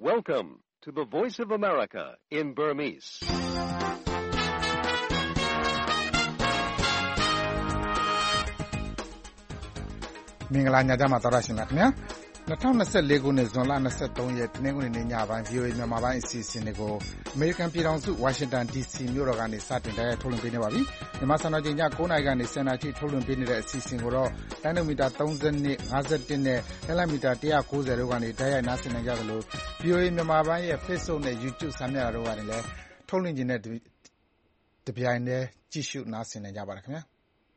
Welcome to the Voice of America in Burmese. ။မင်္ဂလာညချမ်းပါသောတာရှင်များခင်ဗျာ2024ခုနှစ်ဇွန်လ23ရက်တနင်္ဂနွေနေ့ညပိုင်း VOA မြန်မာပိုင်းအစီအစဉ်တွေကိုအမေရိကန်ပြည်ထောင်စုဝါရှင်တန် DC မြို့တော်ကနေစတင်တိုက်ရိုက်ထုတ်လွှင့်ပေးနေပါပြီ။မြန်မာစံတော်ချိန်ည9:00နာရီကနေ10:00နာရီထိထုတ်လွှင့်ပေးနေတဲ့အစီအစဉ်ကိုတော့တိုင်းဒိုမီတာ32 51နဲ့လက်လက်မီတာ190တို့ကနေတိုက်ရိုက်နားဆင်နိုင်ကြသလို VOA မြန်မာပိုင်းရဲ့ Facebook နဲ့ YouTube စာမျက်နှာတို့ကနေလည်းထုတ်လွှင့်ခြင်းနဲ့တပြိုင်တည်းကြည့်ရှုနားဆင်နိုင်ကြပါတယ်ခင်ဗျာ။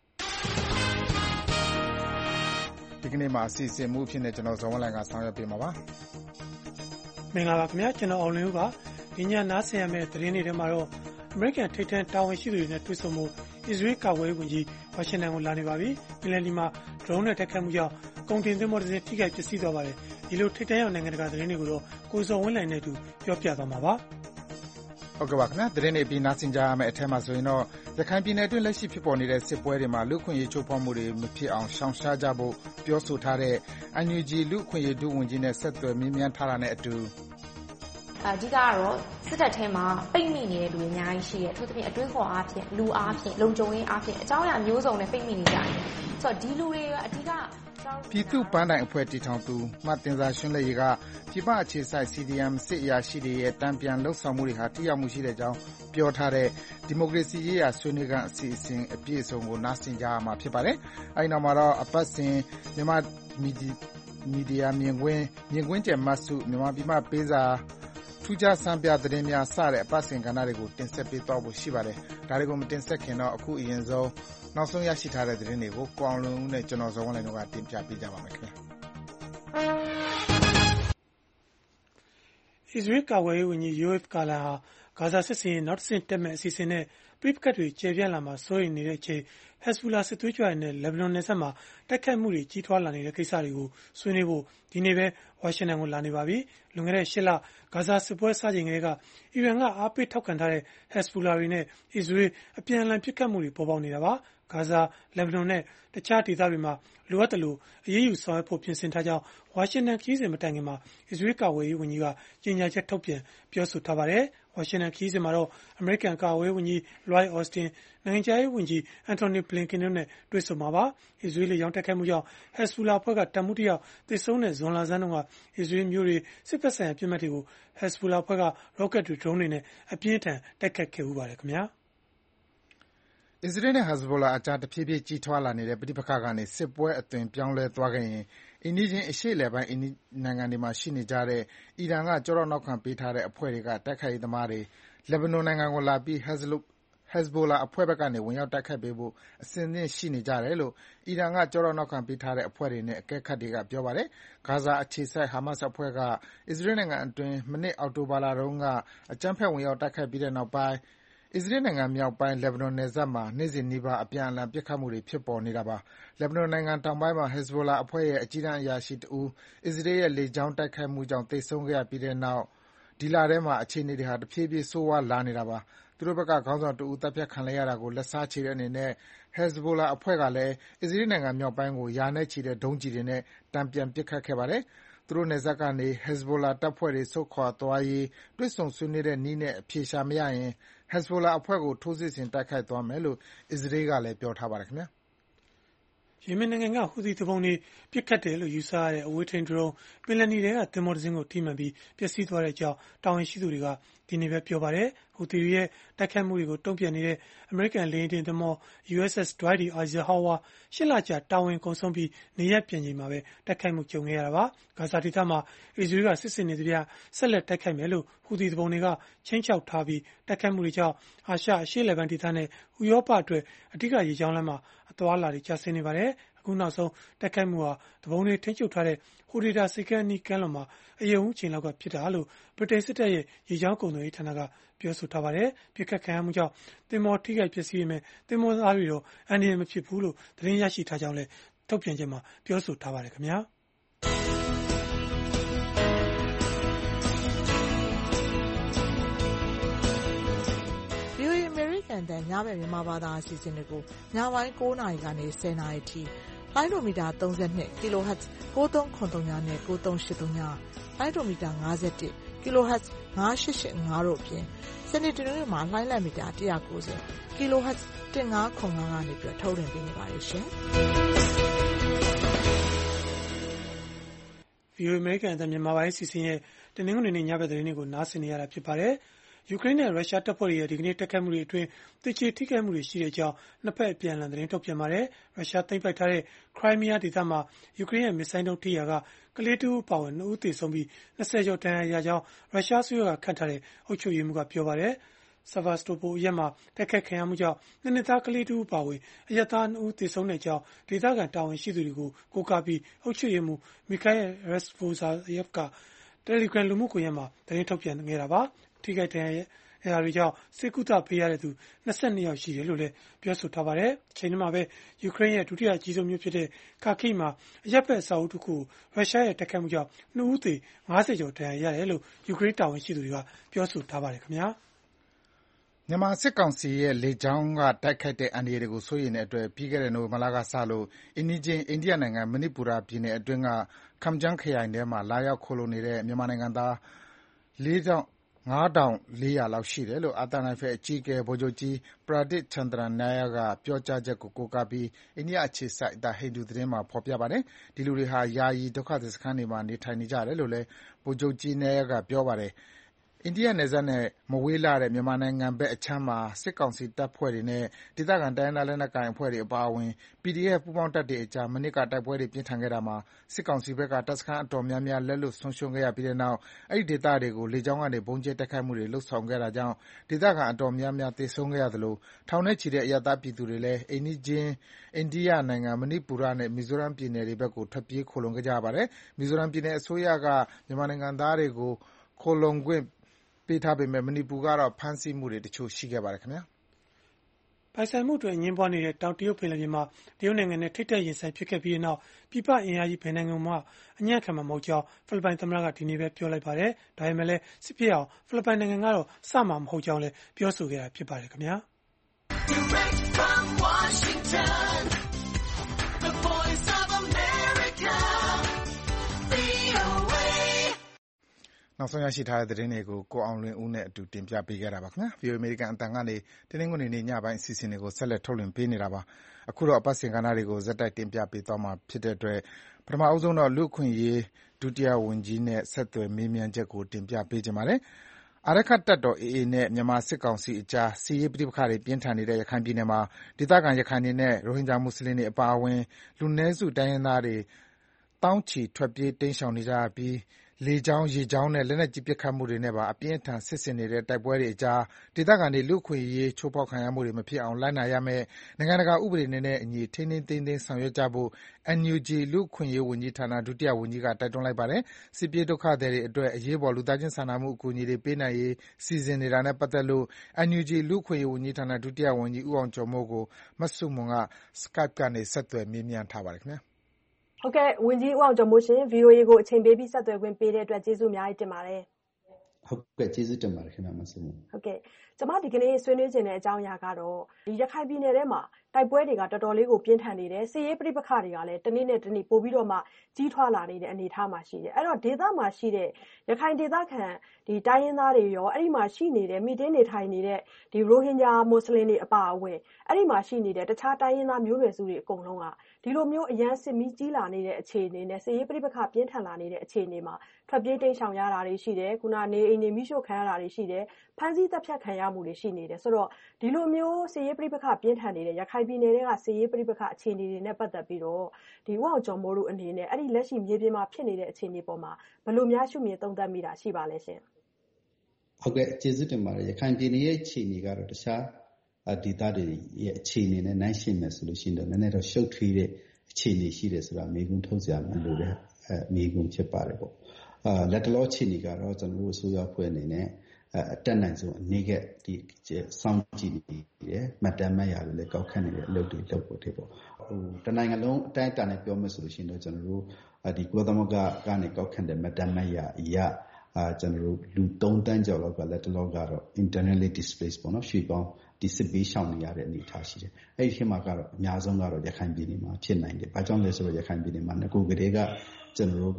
ဒီကနေ့မှာအစီအစဉ်မှုဖြစ်နေကျွန်တော်ဇော်ဝင်းလိုင်ကဆောင်ရွက်ပေးမှာပါမင်္ဂလာပါခင်ဗျာကျွန်တော်အောင်လင်းဦးပါဒီညနားဆင်ရမယ့်သတင်းတွေထဲမှာတော့အမေရိကန်ထိပ်တန်းတာဝန်ရှိသူတွေနဲ့တွေ့ဆုံမှုအစ္စရေးကာကွယ်ရေးဝန်ကြီးဝါရှင်တန်ကိုလာနေပါပြီပင်လယ်လီမှာဒရုန်းနဲ့တိုက်ခိုက်မှုကြောင့်ကုန်တင်သင်္ဘောတစ်စင်းထိခိုက်ပျက်စီးသွားပါတယ်ဒီလိုထိပ်တန်းရောက်နိုင်ငံတကာသတင်းတွေကိုတော့ကိုဇော်ဝင်းလိုင်နဲ့အတူပြောပြသွားမှာပါဟုတ်ကဲ့ပါခင်ဗျာသတင်းတွေပြီးနားဆင်ကြရမယ့်အထက်မှာဆိုရင်တော့ရခိုင်ပြည်နယ်အတွင်းလက်ရှိဖြစ်ပေါ်နေတဲ့စစ်ပွဲတွေမှာလူခွင့်ရေးချိုးဖောက်မှုတွေမဖြစ်အောင်ရှောင်ရှားကြဖို့ပြောဆိုထားတဲ့ NUG လူခွင့်ရေးဒုဝန်ကြီးနဲ့ဆက်သွယ်မြင်းမြန်းထားတာနဲ့အတူအဓိကတော့စစ်တပ်ထဲမှာပိတ်မိနေတဲ့လူတွေအများကြီးရှိတယ်။ထို့သဖြင့်အတွင်းခေါ်အားဖြင့်လူအားဖြင့်လုံခြုံရေးအားဖြင့်အကြောင်းအရာမျိုးစုံနဲ့ပိတ်မိနေကြတယ်။ဆိုတော့ဒီလူတွေကအဓိကပြည်သူ့ပန်းတိုင်အဖွဲ့တည်ထောင်သူမှတ်တင်စာရှင်းလင်းရေးကပြည်ပအခြေစိုက် CDM စစ်အရာရှိတွေရဲ့တံပြန်လှုပ်ဆောင်မှုတွေဟာထိရောက်မှုရှိတဲ့အကြောင်းပြောထားတဲ့ဒီမိုကရေစီရေးရာဆွေးနွေးခန်းအစီအစဉ်အပြည့်အစုံကိုနားဆင်ကြရမှာဖြစ်ပါတယ်။အဲဒီနောက်မှာတော့အပတ်စဉ်မြန်မာမီဒီယာမြင်ကွင်းကျယ်မှတ်စုမြန်မာပြည်မှာပေးစာထူးခြားစံပြသတင်းများစတဲ့အပတ်စဉ်ကဏ္ဍတွေကိုတင်ဆက်ပေးသွားဖို့ရှိပါတယ်။ဒါတွေကိုမတင်ဆက်ခင်တော့အခုအရင်ဆုံးနောက်ဆုံးရရှိထားတဲ့သတင်းတွေကိုကိုအောင်လွင်ဦးနဲ့ကျွန်တော်ဇော်ဝင်းလိုင်တို့ကတင်ပြပေးကြပါမယ်ခင်ဗျာ။အစ္စရေးကာကွယ်ရေးဝန်ကြီး Yoav Gallant ဟာဂါဇာစစ်စင်ရေးနောက်တစ်ဆင့်တက်မဲ့အစီအစဉ်နဲ့ပြစ်ပကတ်တွေကျေပြန့်လာမှာစိုးရိမ်နေတဲ့အချိန် Hezbollah စစ်သွေးကြွတွေနဲ့လက်ဘနွန်နယ်စပ်မှာတိုက်ခိုက်မှုတွေကြီးထွားလာနေတဲ့ကိစ္စတွေကိုဆွေးနွေးဖို့ဒီနေ့ပဲဝါရှင်တန်ကိုလာနေပါပြီ။လွန်ခဲ့တဲ့8လဂါဇာစစ်ပွဲစချိန်ကတည်းကအီရန်ကအားပေးထောက်ခံထားတဲ့ Hezbollah တွေနဲ့အစ္စရေးအပြန်အလှန်ပစ်ခတ်မှုတွေပေါ်ပေါက်နေတာပါ။ဂါဇာ၊လက်ဘနွန်နဲ့တခြားဒေသတွေမှာလိုအပ်သလိုအရေးယူဆောင်ရွက်ဖို့ပြင်ဆင်ထားကြောင်းဝါရှင်တန်ခရီးစဉ်မတိုင်ခင်မှာအစ္စရေးကာကွယ်ရေးဝန်ကြီးကကြေညာချက်ထုတ်ပြန်ပြောဆိုထားပါတယ်။ဝါရှင်တန်ခရီးစဉ်မှာတော့အမေရိကန်ကာကွယ်ရေးဝန်ကြီး Lloyd Austin ၊နိုင်ငံခြားရေးဝန်ကြီး Antony Blinken တို့နဲ့တွေ့ဆုံမှာပါ။အစ္စရေးလေကြောင်းတိုက်ခိုက်မှုကြောင့် Hezbollah အဖွဲ့ကတပ်မှူးတစ်ယောက်သေဆုံးတဲ့ဇွန်လဆန်းတုန်းကအစ္စရေးမြို့တွေစစ်ဖက်ဆိုင်ရာပစ်မှတ်တွေကို Hezbollah အဖွဲ့ကရော့ကတ်တွေဒရုန်းတွေနဲ့အပြင်းထန်တိုက်ခိုက်ခဲ့ဦးပါတယ်ခင်ဗျာ။အစ္စရေးနဲ့ Hezbollah အကြားတဖြည်းဖြည်းကြီးထွားလာနေတဲ့ပဋိပက္ခကနေစစ်ပွဲအသွင်ပြောင်းလဲသွားခဲ့ရင်အိမ်နီးချင်းအရှေ့အလယ်ပိုင်းနိုင်ငံတွေမှာရှိနေကြတဲ့အီရန်ကကြောတော့နောက်ခံပေးထားတဲ့အဖွဲ့တွေကတိုက်ခိုက်ရေးသမားတွေလက်ဘနွန်နိုင်ငံကိုလာပြီး Hezbollah အဖွဲ့ဘက်ကနေဝင်ရောက်တိုက်ခိုက်ပေးဖို့အစဉ်သင့်ရှိနေကြတယ်လို့အီရန်ကကြောတော့နောက်ခံပေးထားတဲ့အဖွဲ့တွေနဲ့အကဲခတ်တွေကပြောပါတယ်။ဂါဇာအခြေစိုက် Hamas အဖွဲ့ကအစ္စရေးနိုင်ငံအတွင်းမနှစ်အောက်တိုဘာလတုန်းကအကြမ်းဖက်ဝင်ရောက်တိုက်ခိုက်ပြီးတဲ့နောက်ပိုင်းအစ္စရေးနိုင်ငံမြောက်ပိုင်းလက်ဘနွန်နယ်စပ်မှာနေ့စဉ်နီးပါးအပြန်အလှန်ပစ်ခတ်မှုတွေဖြစ်ပေါ်နေတာပါ။လက်ဘနွန်နိုင်ငံတောင်ပိုင်းမှာ Hezbollah အဖွဲ့ရဲ့အကြီးတန်းအရာရှိတဦးအစ္စရေးရဲ့လေကြောင်းတိုက်ခိုက်မှုကြောင့်သေဆုံးခဲ့ရပြီးတဲ့နောက်ဒီလထဲမှာအခြေအနေတွေဟာတဖြည်းဖြည်းဆိုးဝါးလာနေတာပါ။သူတို့ဘက်ကခေါင်းဆောင်တဦးသတ်ဖြတ်ခံလိုက်ရတာကိုလက်စားချေတဲ့အနေနဲ့ Hezbollah အဖွဲ့ကလည်းအစ္စရေးနိုင်ငံမြောက်ပိုင်းကိုရာနဲ့ချီတဲ့ဒုံးကျည်တွေနဲ့တန်ပြန်ပစ်ခတ်ခဲ့ပါတယ်။သူတို့နယ်စပ်ကနေ Hezbollah တပ်ဖွဲ့တွေဆုတ်ခွာသွားရေးတွေ့ဆုံဆွေးနွေးတဲ့နည်းနဲ့အဖြေရှာမရရင် Hezbollah အဖွဲ့ကိုထိုးစစ်ဆင်တိုက်ခိုက်သွားမယ်လို့အစ္စရေးကလည်းပြောထားပါတယ်ခင်ဗျာ။ယီမင်နိုင်ငံကဟူသီသူပုန်တွေပစ်ခတ်တယ်လို့ယူဆရတဲ့အဝေးထိန်းဒရုန်းပင်လယ်နီထဲကသင်္ဘောတစ်စင်းကိုထိမှန်ပြီးပျက်စီးသွားတဲ့အကြောင်းတာဝန်ရှိသူတွေကဒီနေ့ပဲပြောပါတယ်။ဟူသီတွေရဲ့တိုက်ခိုက်မှုတွေကိုတုံ့ပြန်နေတဲ့အမေရိကန်လေယာဉ်တင်သင်္ဘော USS Dwight D. Eisenhower 8 လကြာတာဝန်ကုန်ဆုံးပြီးနေရပ်ပြန်ချိန်မှာပဲတိုက်ခိုက်မှုကြုံခဲ့ရတာပါ။ဂါဇာဒေသမှာအစ္စရေးကစစ်ဆင်နေသမျှဆက်လက်တိုက်ခိုက်မယ်လို့ဟူသီသူပုန်တွေကချင်းချောက်ထားပြီးတိုက်ခိုက်မှုတွေကြောင့်အာရှအရှေ့အလယ်ပိုင်းဒေသနဲ့ဥရောပအတွက်အဓိကရေကြောင်းလမ်းမှာအသွားအလာတွေကျဆင်းနေပါတယ်။အခုနောက်ဆုံးတိုက်ခိုက်မှုဟာသူပုန်တွေထိန်းချုပ်ထားတဲ့ဟိုဒေတာစိတ်ကမ်းနီးကမ်းလွန်မှာအယုံအချိန်လောက်ကဖြစ်တာလို့ဗြိတိန်စစ်တပ်ရဲ့ရေကြောင်းကုန်သွယ်ရေးဌာနကပြောဆိုထားပါတယ်။ပြစ်ခတ်ခံရမှုကြောင့်သင်္ဘောထိခိုက်ပျက်စီးပေမဲ့သင်္ဘောသားတွေတော့အန္တရာယ်မဖြစ်ဘူးလို့သတင်းရရှိထားကြောင်းလည်းထုတ်ပြန်ချက်မှာပြောဆိုထားပါတယ်ခင်ဗျာ။တန်ညဘက်မြန်မာဘာသာအစီအစဉ်တွေကိုညပိုင်း9:00နာရီကနေ10:00နာရီထိလိုင်းဒိုမီတာ32 kHz 9393နဲ့9383ညလိုင်းဒိုမီတာ51 kilohertz 9885 တို့အပြင်စနေတနင်္ဂနွေမှာလှိုင်းလံမီတာ190 kilohertz 1505ကနေပြီးထုတ်လွှင့်ပေးနေပါတယ်ရှင်။ VOA American အသံမြန်မာပိုင်းစီစဉ်ရဲ့တနင်္ဂနွေနေ့ညဘက်သတင်းတွေကိုနားဆင်နေရတာဖြစ်ပါတယ်။ ယူကရိန်းနဲ့ရုရှားတပ်ဖွဲ့တွေရဲ့ဒီကနေ့တိုက်ခိုက်မှုတွေအတွင်းသေကျေထိခိုက်မှုတွေရှိတဲ့အကြောင်းနှစ်ဖက်အပြန်အလှန်သတင်းထုတ်ပြန်ပါတယ်။ ရုရှားသိမ်းပိုက်ထားတဲ့ခရိုင်းမီးယားဒေသမှာယူကရိန်းရဲ့မစ်ဇိုင်းဒုံးထိရာကကလေးတဦးအပါအဝင်2ဦးသေဆုံးပြီး20ကျော်ဒဏ်ရာရကြောင်းရုရှားအစိုးရကခန့်ထားတဲ့အုပ်ချုပ်ရေးမှူးကပြောပါတယ်။ Sevastopol အရပ်မှာတိုက်ခိုက်ခံရမှုကြောင့်နှစ်သားကလေးတဦးအပါအဝင်အရပ်သား2ဦးသေဆုံးတဲ့အကြောင်းဒေသခံတာဝန်ရှိသူတွေကိုကိုးကားပြီးအုပ်ချုပ်ရေးမှူး Mikhail Respozayev က Telegram လူမှုကွန်ရက်မှာသတင်းထုတ်ပြန်ခဲ့တာပါ။ ထိခိုက်ဒဏ်ရာတွေကြောင့်ဆေးကုသပေးရသူ22ယောက်ရှိတယ်လို့လည်းပြောဆိုထားပါတယ်။အချိန်တည်းမှာပဲယူကရိန်းရဲ့ဒုတိယအကြီးဆုံးမြို့ဖြစ်တဲ့ Kharkiv မှာအရပ်ဘက်အဆောက်အဦတစ်ခုကိုရုရှားရဲ့တိုက်ခိုက်မှုကြောင့်2ဦးသေ50ကျော်ဒဏ်ရာရတယ်လို့ယူကရိန်းတာဝန်ရှိသူတွေကပြောဆိုထားပါတယ်ခင်ဗျာ။မြန်မာစစ်ကောင်စီရဲ့လေကြောင်းကတိုက်ခိုက်တဲ့အန္တရာယ်တွေကိုစိုးရိမ်တဲ့အတွက်ပြီးခဲ့တဲ့နိုဝင်ဘာလကစလို့အိမ်နီးချင်းအိန္ဒိယနိုင်ငံမဏိပူရပြည်နယ်အတွင်းက Kamjang ခရိုင်ထဲမှာလာရောက်ခိုလှုံနေတဲ့မြန်မာနိုင်ငံသား 5,400 လောက်ရှိတယ်လို့အာသံရိုင်ဖယ်အကြီးအကဲဗိုလ်ချုပ်ကြီး Pradip Chandra Nair ကပြောကြားချက်ကိုကိုးကားပြီးအိန္ဒိယအခြေစိုက် The Hindu သတင်းမှာဖော်ပြပါတယ်။ ဒီလူတွေဟာယာယီဒုက္ခသည်စခန်းတွေမှာနေထိုင်နေကြတယ်လို့လည်းဗိုလ်ချုပ်ကြီး Nair ကပြောပါတယ်။ အိန္ဒိယနယ်စပ်နဲ့မဝေးလှတဲ့မြန်မာနိုင်ငံဘက်အခြမ်းမှာစစ်ကောင်စီတပ်ဖွဲ့တွေနဲ့ဒေသခံတိုင်းရင်းသားလက်နက်ကိုင်အဖွဲ့တွေအပါအဝင် PDF ပူးပေါင်းတပ်တွေအကြားမနှစ်ကတိုက်ပွဲတွေပြင်းထန်ခဲ့တာမှာစစ်ကောင်စီဘက်ကတပ်စခန်းအတော်များများလက်လွှတ်ဆုံးရှုံးခဲ့ရပြီးတဲ့နောက်အဲဒီဒေသတွေကိုလေကြောင်းကနေဗုံးကြဲတိုက်ခိုက်မှုတွေလုပ်ဆောင်ခဲ့တာကြောင့်ဒေသခံအတော်များများသေဆုံးခဲ့ရသလိုထောင်နဲ့ချီတဲ့အရပ်သားပြည်သူတွေလည်းအိမ်နီးချင်းအိန္ဒိယနိုင်ငံမဏိပူရနဲ့မီဇိုရမ်ပြည်နယ်တွေဘက်ကိုထွက်ပြေးခိုလှုံခဲ့ကြရပါတယ်။ မီဇိုရမ်ပြည်နယ်အစိုးရကမြန်မာနိုင်ငံသားတွေကိုခိုလှုံခွင့်ပေးထားပေမဲ့မဏိပူကတော့ဖမ်းဆီးမှုတွေတချို့ရှိခဲ့ပါတယ်။ပိုင်ဆိုင်မှုအတွက်အငြင်းပွားနေတဲ့တောင်တရုတ်ပင်လယ်ပြင်မှာတရုတ်နိုင်ငံနဲ့ထိပ်တိုက်ရင်ဆိုင်ဖြစ်ခဲ့ပြီးနောက်ပြည်ပအင်အားကြီးဘယ်နိုင်ငံမှအညံ့ခံမှာမဟုတ်ကြောင်းဖိလစ်ပိုင်သမ္မတကဒီနေ့ပဲပြောလိုက်ပါတယ်။ဒါပေမဲ့လည်းစစ်ဖြစ်အောင်ဖိလစ်ပိုင်နိုင်ငံကတော့စမှာမဟုတ်ကြောင်းလည်းပြောဆိုခဲ့တာဖြစ်ပါတယ်ခင်ဗျာ။ VOA နောက်ဆုံးရရှိထားတဲ့သတင်းတွေကိုကိုအောင်လွင်ဦးနဲ့အတူတင်ပြပေးခဲ့တာပါခင်ဗျာ။ VOA အမေရိကန်အသံကနေတနင်္ဂနွေနေ့ညပိုင်းအစီအစဉ်တွေကိုဆက်လက်ထုတ်လွှင့်ပေးနေတာပါ။အခုတော့အပတ်စဉ်ကဏ္ဍတွေကိုဆက်တိုက်တင်ပြပေးသွားမှာဖြစ်တဲ့အတွက်ပထမဆုံးတော့လူ့အခွင့်အရေးဒုတိယဝန်ကြီးနဲ့ဆက်သွယ်မေးမြန်းချက်ကိုတင်ပြပေးခြင်းပါတယ်။အာရက္ခတပ်တော် AA နဲ့မြန်မာစစ်ကောင်စီအကြားစစ်ရေးပဋိပက္ခတွေပြင်းထန်နေတဲ့ရခိုင်ပြည်နယ်မှာဒေသခံရခိုင်တွေနဲ့ရိုဟင်ဂျာမွတ်ဆလင်တွေအပါအဝင်လူနည်းစုတိုင်းရင်းသားတွေသောင်းချီထွက်ပြေးတိမ်းရှောင်နေကြရပြီးလေကြောင်းရေကြောင်းနဲ့လက်နက်ကြီးပစ်ခတ်မှုတွေနဲ့ပါအပြင်းအထန်စစ်ဆင်နေတဲ့တိုက်ပွဲတွေအကြားဒေသခံတွေလူ့အခွင့်အရေးချိုးဖောက်ခံရမှုတွေမဖြစ်အောင်လိုက်နာရမယ့်နိုင်ငံတကာဥပဒေတွေနဲ့အညီထိန်းထိန်းသိမ်းသိမ်းဆောင်ရွက်ကြဖို့ NUG လူ့အခွင့်အရေးဝန်ကြီးဌာနဒုတိယဝန်ကြီးကတိုက်တွန်းလိုက်ပါတယ်။စစ်ပြေးဒုက္ခသည်တွေအတွက်အရေးပေါ်လူသားချင်းစာနာမှုအကူအညီတွေပေးနိုင်ရေးစီစဉ်နေတာနဲ့ပတ်သက်လို့ NUG လူ့အခွင့်အရေးဝန်ကြီးဌာနဒုတိယဝန်ကြီးဦးအောင်ကျော်မိုးကိုမဆုမွန်က Skype ကနေဆက်သွယ်မေးမြန်းထားပါတယ်ခင်ဗျာ။ဟုတ်ကဲ့ဝန်ကြီးဦးအောင်ကျော်မိုးရှင် VOA ကိုအချိန်ပေးပြီးဆက်သွယ်ခွင့်ပေးတဲ့အတွက်ကျေးဇူးအများကြီးတင်ပါတယ်။ဟုတ်ကဲ့ကျေးဇူးတင်ပါတယ်ခင်ဗျာမဆုမွန်။ဟုတ်ကဲ့ကျွန်မဒီကနေ့ဆွေးနွေးခြင်းတဲ့အကြောင်းအရာကတော့ဒီရခိုင်ပြည်နယ်ထဲမှာတိုက်ပွဲတွေကတော်တော်လေးကိုပြင်းထန်နေတယ်စစ်ရေးပဋိပက္ခတွေကလည်းတနေ့နဲ့တနေ့ပိုပြီးတော့မှကြီးထွားလာနေတဲ့အနေအထားမှာရှိတယ်အဲ့တော့ဒေသမှာရှိတဲ့ရခိုင်ဒေသခံဒီတိုင်းရင်းသားတွေရောအဲ့ဒီမှာရှိနေတဲ့မိတင်းနေထိုင်နေတဲ့ဒီရိုဟင်ဂျာမွတ်စလင်တွေအပါအဝင်အဲ့ဒီမှာရှိနေတဲ့တခြားတိုင်းရင်းသားမျိုးနွယ်စုတွေအကုန်လုံးကဒီလိုမျိုးအရန်စစ်မီးကြီးလာနေတဲ့အခြေအနေနဲ့စစ်ရေးပဋိပက္ခပြင်းထန်လာနေတဲ့အခြေအနေမှာထွက်ပြေးတိမ်းရှောင်ရတာတွေရှိတယ်ခုနနေအိမ်တွေမိရှို့ခံရတာတွေရှိတယ်ဖမ်းဆီးတပ်ဖြတ်ခံရမှုတွေရှိနေတယ်ဆိုတော့ဒီလိုမျိုးစစ်ရေးပဋိပက္ခပြင်းထန်နေတဲ့ရခိုင်ပြည်နယ်ကစစ်ရေးပဋိပက္ခအခြေအနေတွေနဲ့ပတ်သက်ပြီးတော့ဒီဦးအောင်ကျော်မိုးတို့အနေနဲ့အဲ့ဒီလက်ရှိမြေပြင်မှာဖြစ်နေတဲ့အခြေအနေပေါ်မှာဘယ်လိုများရှုမြင်သုံးသပ်မိတာရှိပါလဲရှင်ဟုတ်ကဲ့ကျေးဇူးတင်ပါတယ်ရခိုင်ပြည်နယ်ရဲ့အခြေအနေကတော့တခြားဒေသတွေရဲ့အခြေအနေနဲ့နှိုင်းယှဉ်မယ်ဆိုလို့ရှိရင်တော့နည်းနည်းတော့ရှုပ်ထွေးတဲ့အခြေအနေရှိတယ်ဆိုတာမေးခွန်းထုတ်စရာမလိုတဲ့မေးခွန်းဖြစ်ပါတယ်ပေါ့လက်တလောအခြေအနေကတော့ကျွန်တော်တို့အစိုးရအဖွဲ့အနေနဲ့အတက်နိုင်ဆုံးအနေကဒီစောင့်ကြည့်နေတယ်မှတ်တမ်းမှတ်ရလည်းကောက်ခန့်နေတဲ့အလုပ်တွေလုပ်ဖို့တဲ့ပေါ့တနိုင်ငံလုံးအတိုင်းအတာနဲ့ပြောမယ်ဆိုလို့ရှိရင်တော့ကျွန်တော်တို့ဒီကုလသမဂ္ဂကနေကောက်ခန့်တဲ့မှတ်တမ်းမှတ်ရအရာကျွန်တော်တို့လူ3တန်းကျော်လောက်ကလက်တလောကတော့ internally displaced ပေါ့နော်ရွှေ့ပေါင်းဒီစစ်ပေးရှောင်နေရတဲ့အနေအထားရှိတယ်အဲ့ဒီခေတ်မှာကတော့အများဆုံးကတော့ရခိုင်ပြည်နယ်မှာဖြစ်နိုင်တယ်ဘာကြောင့်လဲဆိုတော့ရခိုင်ပြည်နယ်မှာငကိုကလေးကကျွန်တော်တို့က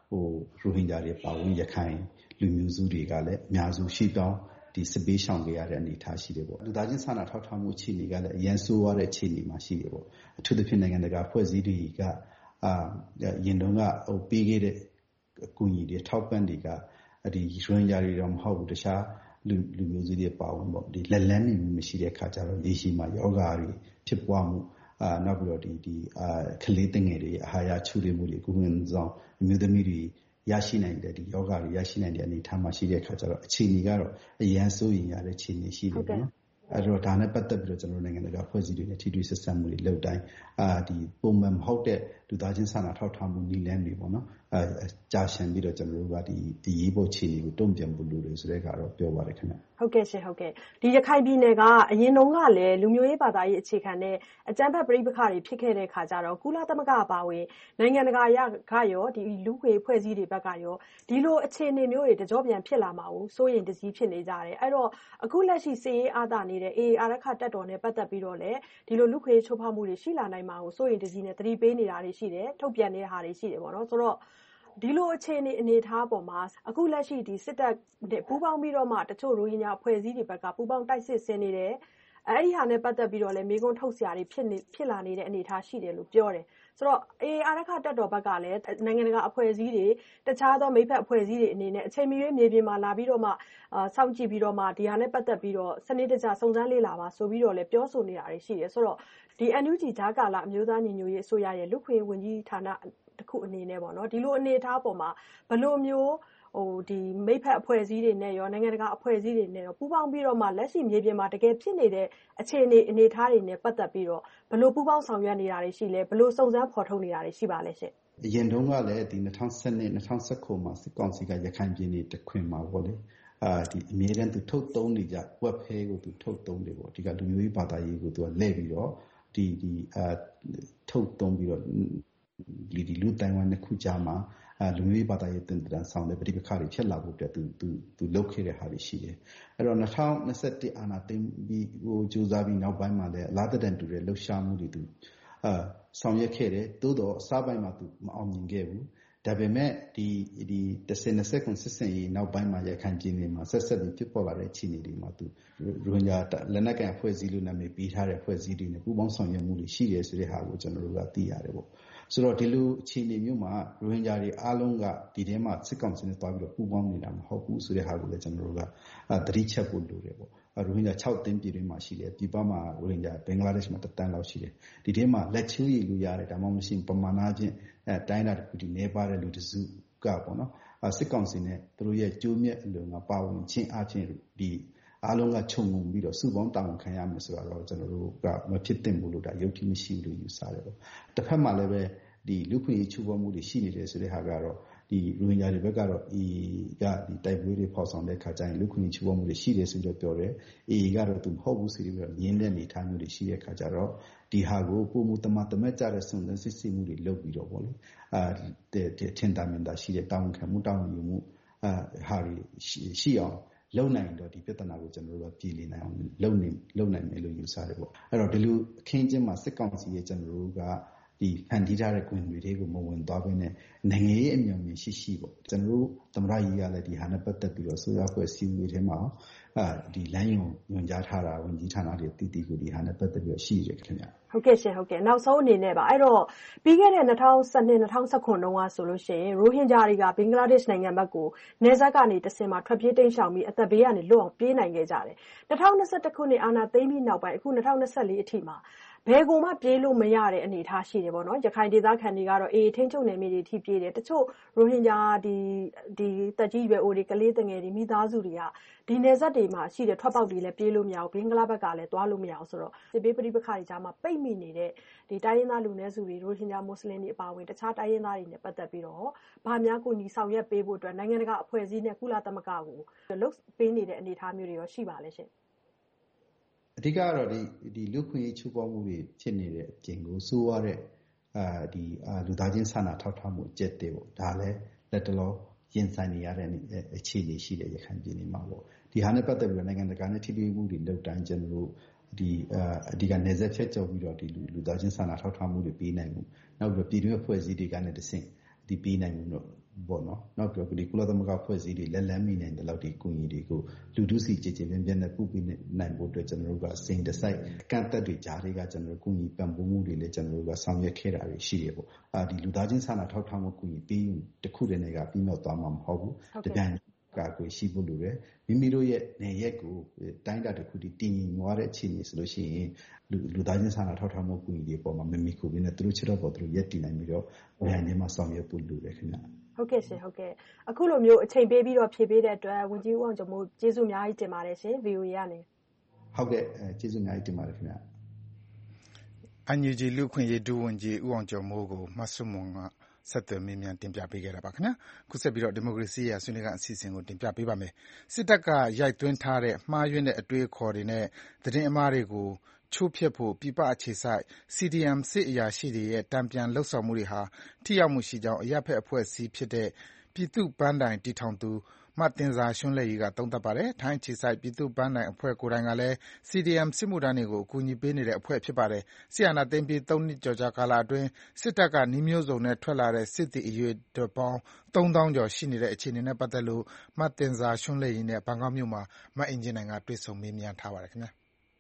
ရိုဟင်ဂျာတွေပါဝင်ရခိုင်လူမျိုးစုတွေကလည်းအများစုရှိကြောင်းဒီစစ်ပေးရှောင်ခဲ့ရတဲ့အနေအထားရှိတယ်ပေါ့လူသားချင်းစာနာထောက်ထားမှုအခြေအနေကလည်းအရင်ဆိုးရတဲ့အခြေအနေမှာရှိတယ်ပေါ့အထူးသဖြင့်နိုင်ငံတကာဖွဲ့စည်းတွေကရင်တုန်းကပေးခဲ့တဲ့အကူအညီတွေထောက်ပံ့တွေကဒီရိုဟင်ဂျာတွေတော့မဟုတ်ဘူးတခြားလူမျိုးစုတွေပါဝင်ပေါ့ဒီလက်လန်းနေမှုမရှိတဲ့အခါကျတော့ရေရှည်မှာယောဂါတွေဖြစ်ပွားမှုနောက်ပြီးတော့ဒီကလေးတငယ်တွေအာဟာရချို့တဲ့မှုတွေကိုဝင်ဆောင်အမျိုးသမီးတွေရရှိနိုင်တဲ့ဒီယောဂါတွေရရှိနိုင်တဲ့အနေအထားမှာရှိတဲ့အခါကျတော့အခြေအနေကတော့အရန်စိုးရင်ရတဲ့အခြေအနေရှိတယ်ပေါ့နော်အဲ့တော့ဒါနဲ့ပတ်သက်ပြီးတော့ကျွန်တော်နိုင်ငံတကာဖွဲ့စည်းတွေနဲ့ထိတွေ့ဆက်ဆံမှုတွေလုပ်တိုင်းဒီပုံမှန်မဟုတ်တဲ့လူသားချင်းစာနာထောက်ထားမှုနည်းလမ်းတွေပေါ့နော်ကြာရှည်ပြီးတော့ကျွန်တော်တို့ကဒီရေးဖို့အခြေအနေကိုတုံ့ပြန်ဖို့လိုတယ်ဆိုတဲ့ကတော့ပြောပါတယ်ခင်ဗျဟုတ်ကဲ့ရှင်ဟုတ်ကဲ့ဒီရခိုင်ပြည်နယ်ကအရင်တုန်းကလည်းလူမျိုးရေးဘာသာရေးအခြေခံတဲ့အကြမ်းဖက်ပဋိပက္ခတွေဖြစ်ခဲ့တဲ့အခါကျတော့ကုလသမဂ္ဂအပါအဝင်နိုင်ငံတကာကရောဒီလူ့ခွေဖွဲ့စည်းတွေဘက်ကရောဒီလိုအခြေအနေမျိုးတွေတကြောပြန်ဖြစ်လာမှာကိုစိုးရင်တစည်းဖြစ်နေကြတယ်အဲ့တော့အခုလက်ရှိစစ်ရေးအားသာနေတဲ့ AA အာရခတပ်တော်နဲ့ပတ်သက်ပြီးတော့လည်းဒီလိုလူ့ခွေချိုးဖောက်မှုတွေရှိလာနိုင်မှာကိုစိုးရင်တစည်းနဲ့သတိပေးနေတာတွေရှိတယ်ထုတ်ပြန်နေတာတွေရှိတယ်ပေါ့နော်ဆိုတော့ဒီလိုအခြေအနေထားပေါ်မှာအခုလက်ရှိဒီစစ်တပ်ပူးပေါင်းပြီးတော့မှတချို့ရိုဟင်ဂျာအဖွဲ့အစည်းတွေဘက်ကပူးပေါင်းတိုက်စစ်ဆင်နေတယ်အဲ့ဒီဟာနဲ့ပတ်သက်ပြီးတော့လည်းမိကုန်းထုတ်စရာတွေဖြစ်လာနေတဲ့အနေထားရှိတယ်လို့ပြောတယ်ဆိုတော့AAအာရခတပ်တော်ဘက်ကလည်းနိုင်ငံတကာအဖွဲ့အစည်းတွေတခြားသောမိဖက်အဖွဲ့အစည်းတွေအနေနဲ့အချိန်မီမြေပြင်မှာလာပြီးတော့မှစောင့်ကြည့်ပြီးတော့မှဒီဟာနဲ့ပတ်သက်ပြီးတော့စနစ်တကျစုံစမ်းလေ့လာပါဆိုပြီးတော့လည်းပြောဆိုနေတာတွေရှိတယ်ဆိုတော့ဒီ NUG ဂျာကာလာအမျိုးသားညီညွတ်ရေးအစိုးရရဲ့လူခွင့်ဝန်ကြီးဌာနတခုအနေနဲ့ပေါ့နော်ဒီလိုအနေထားပေါ်မှာဘယ်လိုမျိုးဒီမိဖက်အဖွဲ့အစည်းတွေနဲ့ရောနိုင်ငံတကာအဖွဲ့အစည်းတွေနဲ့ရောပူးပေါင်းပြီးတော့မှလက်ရှိမြေပြင်မှာတကယ်ဖြစ်နေတဲ့အခြေအနေထားတွေနဲ့ပတ်သက်ပြီးတော့ဘယ်လိုပူးပေါင်းဆောင်ရွက်နေတာတွေရှိလဲဘယ်လိုစုံစမ်းဖော်ထုတ်နေတာတွေရှိပါလဲရှင်အရင်တုန်းကလည်းဒီ2012 2019မှာစစ်ကောင်စီကရခိုင်ပြည်နယ်တခွင်မှာပေါ့လေဒီအမြဲတမ်းသူထုတ်သုံးနေကြ web page ကိုသူထုတ်သုံးတယ်ပေါ့ဒီကလူမျိုးရေးဘာသာရေးကိုသူကလဲပြီးတော့ဒီထုတ်သုံးပြီးတော့ဒီလူတိုင်ဝမ်နှစ်ခုကြားမှာလူမျိုးရေးဘာသာရေးတင်တန်းဆောင်တဲ့ပဋိပက္ခတွေဖြစ်လာဖို့အတွက်သူလုပ်ခဲ့တဲ့ဟာတွေရှိတယ်အဲ့တော့2021အာဏာသိမ်းပြီးဟိုကြိုးစားပြီးနောက်ပိုင်းမှာလည်းအလားတန်တူတဲ့လှုပ်ရှားမှုတွေသူဆောင်ရွက်ခဲ့တယ်သို့တော့အစပိုင်းမှာသူမအောင်မြင်ခဲ့ဘူးဒါပေမဲ့ဒီ10-20 စစ်စင်ရေးနောက်ပိုင်းမှာရခိုင်ပြည်နယ်မှာဆက်ပြီးဖြစ်ပေါ်လာတဲ့အခြေအနေတွေမှာသူရိုဟင်ဂျာလက်နက်ကိုင်အဖွဲ့အစည်းလို့နာမည်ပေးထားတဲ့အဖွဲ့အစည်းတွေနဲ့ပူးပေါင်းဆောင်ရွက်မှုတွေရှိတယ်ဆိုတဲ့ဟာကိုကျွန်တော်တို့ကသိရတယ်ပေါ့ဆိုတော့ဒီလိုအခြေအနေမျိုးမှာရိုဟင်ဂျာတွေအားလုံးကဒီထဲမှာစစ်ကောင်စီနဲ့တွားပြီးတော့ပူးပေါင်းနေတာမဟုတ်ဘူးဆိုတဲ့ဟာကိုလည်းကျွန်တော်တို့ကသတိချက်ဖို့လိုတယ်ပေါ့ရိုဟင်ဂျာ6သိန်းပြည်တွင်းမှာရှိတယ်ပြည်ပမှာရိုဟင်ဂျာဘင်္ဂလားဒေ့ရှ်မှာ1တန်းလောက်ရှိတယ်ဒီထဲမှာလက်ချိုးရည်လို့ရတယ်ဒါမှမဟုတ်ပမာဏချင်းတိုင်းတာတစ်ခုဒီနေပါတဲ့လူတစုကပေါ့နော်စစ်ကောင်စီနဲ့သူတို့ရဲ့ကြိုးမြက်အလုံးကပါဝင်ချင်းအချင်းဒီအားလုံးကခြုံငုံပြီးတော့စုပေါင်းတောင်းခံရမယ်ဆိုတော့ကျွန်တော်တို့ကမဖြစ်သင့်ဘူးလို့ဒါယုံကြည်မရှိဘူးလို့ယူဆတယ်ပေါ့တစ်ဖက်မှာလည်းပဲဒီလူခွင့်ရေးချိုးဖောက်မှုတွေရှိနေတယ်ဆိုတဲ့ဟာကတော့ဒီရိုဟင်ဂျာတွေဘက်ကတော့ဒီတိုက်ပွဲတွေဖောက်ဆောင်တဲ့ခါကျရင်လူခွင့်ရေးချိုးဖောက်မှုတွေရှိတယ်ဆိုတော့ပြောတယ်ကတော့သူမဟုတ်ဘူးဆိုပြီးတော့ရင်းတဲ့နေထားမျိုးတွေရှိတဲ့ခါကျတော့ဒီဟာကိုပုံမှုတမတ်တမက်ကြတဲ့စုံစမ်းစစ်ဆေးမှုတွေလုပ်ပြီးတော့ပေါ့လေထင်သာမြင်သာရှိတဲ့တောင်းခံမှုတောင်းယူမှုဟာတွေရှိအောင်လုံနိုင်တော့ဒီပြဿနာကိုကျွန်တော်တို့ကပြည်လည်နိုင်အောင်လုံနိုင်မယ်လို့ယူဆတယ်ပေါ့အဲ့တော့ဒီလိုအခင်းကျင်းမှာစစ်ကောင်စီရဲ့ကျွန်တော်တို့ကဒီဖန်တီးထားတဲ့ကွန်တွေကိုမဝင်သွားဘဲနဲ့နိုင်ငံရေးအမြင်မျိုးရှိပေါ့ကျွန်တော်တို့သမ္မတကြီးကလည်းဒီဟာနဲ့ပတ်သက်ပြီးတော့ဆိုရဖွဲ့စီဝေးထဲမှာဒီလိုင်းညွှန်ကြားထားတာဝန်ကြီးဌာနတွေတည်တည်ကိုဒီဟာနဲ့ပတ်သက်ပြီးတော့ရှိတယ်ခင်ဗျဟုတ်ကဲ့ရှင်ဟုတ်ကဲ့နောက်ဆုံးအနေနဲ့ပါအဲ့တော့ပြီးခဲ့တဲ့2012 2019တုန်းကဆိုလို့ရှိရင်ရိုဟင်ဂျာတွေကဘင်္ဂလားဒေ့ရှ်နိုင်ငံဘက်ကိုနေဆက်ကနေတဆင်မှာထွက်ပြေးတိမ်းရှောင်ပြီးအသက်ဘေးကနေလွတ်အောင်ပြေးနိုင်ခဲ့ကြတယ်2021ခုနှစ်အာဏာသိမ်းပြီးနောက်ပိုင်းအခု2024အထိမှာဘယ်ကိုမှပြေးလို့မရတဲ့အနေအထားရှိတယ်ပေါ့နော်ရခိုင်ဒေသခံတွေကတော့အေးထိန်းချုပ်နယ်မြေတွေထိပြေးတယ်တချို့ရိုဟင်ဂျာဒီတက်ကြီးရွယ်အိုတွေကလေးတငယ်တွေမိသားစုတွေကဒီနယ်စပ်တွေမှာရှိတဲ့ထွက်ပေါက်တွေလည်းပြေးလို့မရဘူးဘင်္ဂလားဘက်ကလည်းသွားလို့မရအောင်ဆိုတော့စစ်ပေးပဋိပက္ခတွေကြားမှာပိတ်မိနေတဲ့ဒီတိုင်းရင်းသားလူနည်းစုတွေရိုဟင်ဂျာမွတ်စလင်တွေအပါအဝင်တခြားတိုင်းရင်းသားတွေနဲ့ပတ်သက်ပြီးတော့ဗာများကိုညီဆောင်ရွက်ပေးဖို့အတွက်နိုင်ငံတကာအဖွဲ့အစည်းနဲ့ကုလသမဂ္ဂကိုလုပ်ပေးနေတဲ့အနေအထားမျိုးတွေရောရှိပါလဲရှင်အဓိကတော့ဒီလူခွင့်ရေးချိုးဖောက်မှုတွေဖြစ်နေတဲ့အကျင့်ကိုစိုးရတဲ့ဒီလူသားချင်းစာနာထောက်ထားမှုအကျက်တွေပေါ့ဒါလည်းလက်တလောရင်ဆိုင်နေရတဲ့အခြေအနေရှိတယ်ရခိုင်ပြည်နယ်မှာပေါ့ဒီဟာနဲ့ပတ်သက်ပြီးတော့နိုင်ငံတကာနဲ့ထိတွေ့မှုတွေလုပ်တိုင်းကျွန်တော်တို့ဒီအဓိကနေဆက်ဖြတ်ကျော်ပြီးတော့ဒီလူသားချင်းစာနာထောက်ထားမှုတွေပေးနိုင်မှုနောက်ပြီးပြည်တွင်းအဖွဲ့အစည်းတွေကလည်းတဆင့်ဒီပေးနိုင်မှုတော့ပေါ့နော်နောက်ပြီးတော့ဒီကုလသမဂ္ဂဖွဲ့စည်းတွေလက်လန်းမိနိုင်တဲ့လောက်ဒီကူညီတွေကိုလူထုစီကြည်ကြည်ပြင်းပြင်းနဲ့ပို့ပြီးနိုင်ဖို့အတွက်ကျွန်တော်တို့ကအစဉ်တစိုက်ကန့်သက်တွေကြားတွေကကျွန်တော်တို့ကူညီပံ့ပိုးမှုတွေလည်းကျွန်တော်တို့ကဆောင်ရွက်ခဲ့တာတွေရှိတယ်ပေါ့ဒီလူသားချင်းစာနာထောက်ထားမှုကူညီပေးတစ်ခုတည်းနဲ့ကပြီးတော့သွားမှာမဟုတ်ဘူးတပြိုင်ကာကိုရှိဖို့လိုတယ်မိမိတို့ရဲ့နေရက်ကိုတိုင်းတာတစ်ခုတည်တည်ငြိမ်သွားတဲ့အခြေအနေဆိုလို့ရှိရင်လူသားချင်းစာနာထောက်ထားမှုကူညီတွေပေါ်မှာမမီခုပြီးနဲ့သူတို့ချစ်တော့ပေါ်သူတို့ရက်တည်နိုင်ပြီးတော့နိုင်နေမှာဆောင်ရွက်ဖို့လိုတယ်ခင်ဗျဟုတ်ကဲ့ရှင်ဟုတ်ကဲ့အခုလိုမျိုးအချိန်ပေးပြီးတော့ဖြည့်ပေးတဲ့အတွက်ဝန်ကြီးဦးအောင်ကျော်မိုးကျေးဇူးအများကြီးတင်ပါတယ်ရှင် VOA ကနေဟုတ်ကဲ့ကျေးဇူးအများကြီးတင်ပါတယ်ခင်ဗျ NUG လူခွင့်ရေးဒုဝန်ကြီးဦးအောင်ကျော်မိုးကိုမဆုမွန်ကဆက်သွယ်မေးမြန်းတင်ပြပေးခဲ့တာပါခင်ဗျာခုဆက်ပြီးတော့ဒီမိုကရေစီရဲ့ဆွေးနွေးခန်းအစီအစဉ်ကိုတင်ပြပေးပါမယ်စစ်တပ်ကရိုက်သွင်းထားတဲ့မှားယွင်းတဲ့အတွေးအခေါ်တွေနဲ့သတင်းအမှားတွေကိုချိုးဖျက်ဖို့ပြည်ပအခြေစိုက် CDM စစ်အရာရှိတွေရဲ့တံပြန်လှုပ်ဆောင်မှုတွေဟာထိရောက်မှုရှိကြောင်းအရပ်ဘက်အဖွဲ့အစည်းဖြစ်တဲ့ပြည်သူ့ပန်းတိုင်တည်ထောင်သူမတင်စာရွှန်းလဲ့ရီကသုံးသပ်ပါတယ်။ထိုင်းအခြေစိုက်ပြည်သူ့ပန်းတိုင်အဖွဲ့ကိုယ်တိုင်ကလည်း CDM စစ်မှုထမ်းတွေကိုအကူအညီပေးနေတဲ့အဖွဲ့ဖြစ်ပါတယ်။စစ်အာဏာသိမ်းပြီး3နှစ်ကျော်ကြာကာလအတွင်းစစ်တပ်ကနည်းမျိုးစုံနဲ့ထွက်လာတဲ့စစ်သည်အရေအတွက်ပေါင်း3000ကျော်ရှိနေတဲ့အခြေအနေနဲ့ပတ်သက်လို့မတင်စာရွှန်းလဲ့ရီနဲ့ဘန်ကောက်မြို့မှာမအင်ဂျင်နိုင်ကတွေ့ဆုံမေးမြန်းထားပါတယ်ခင်ဗျာ။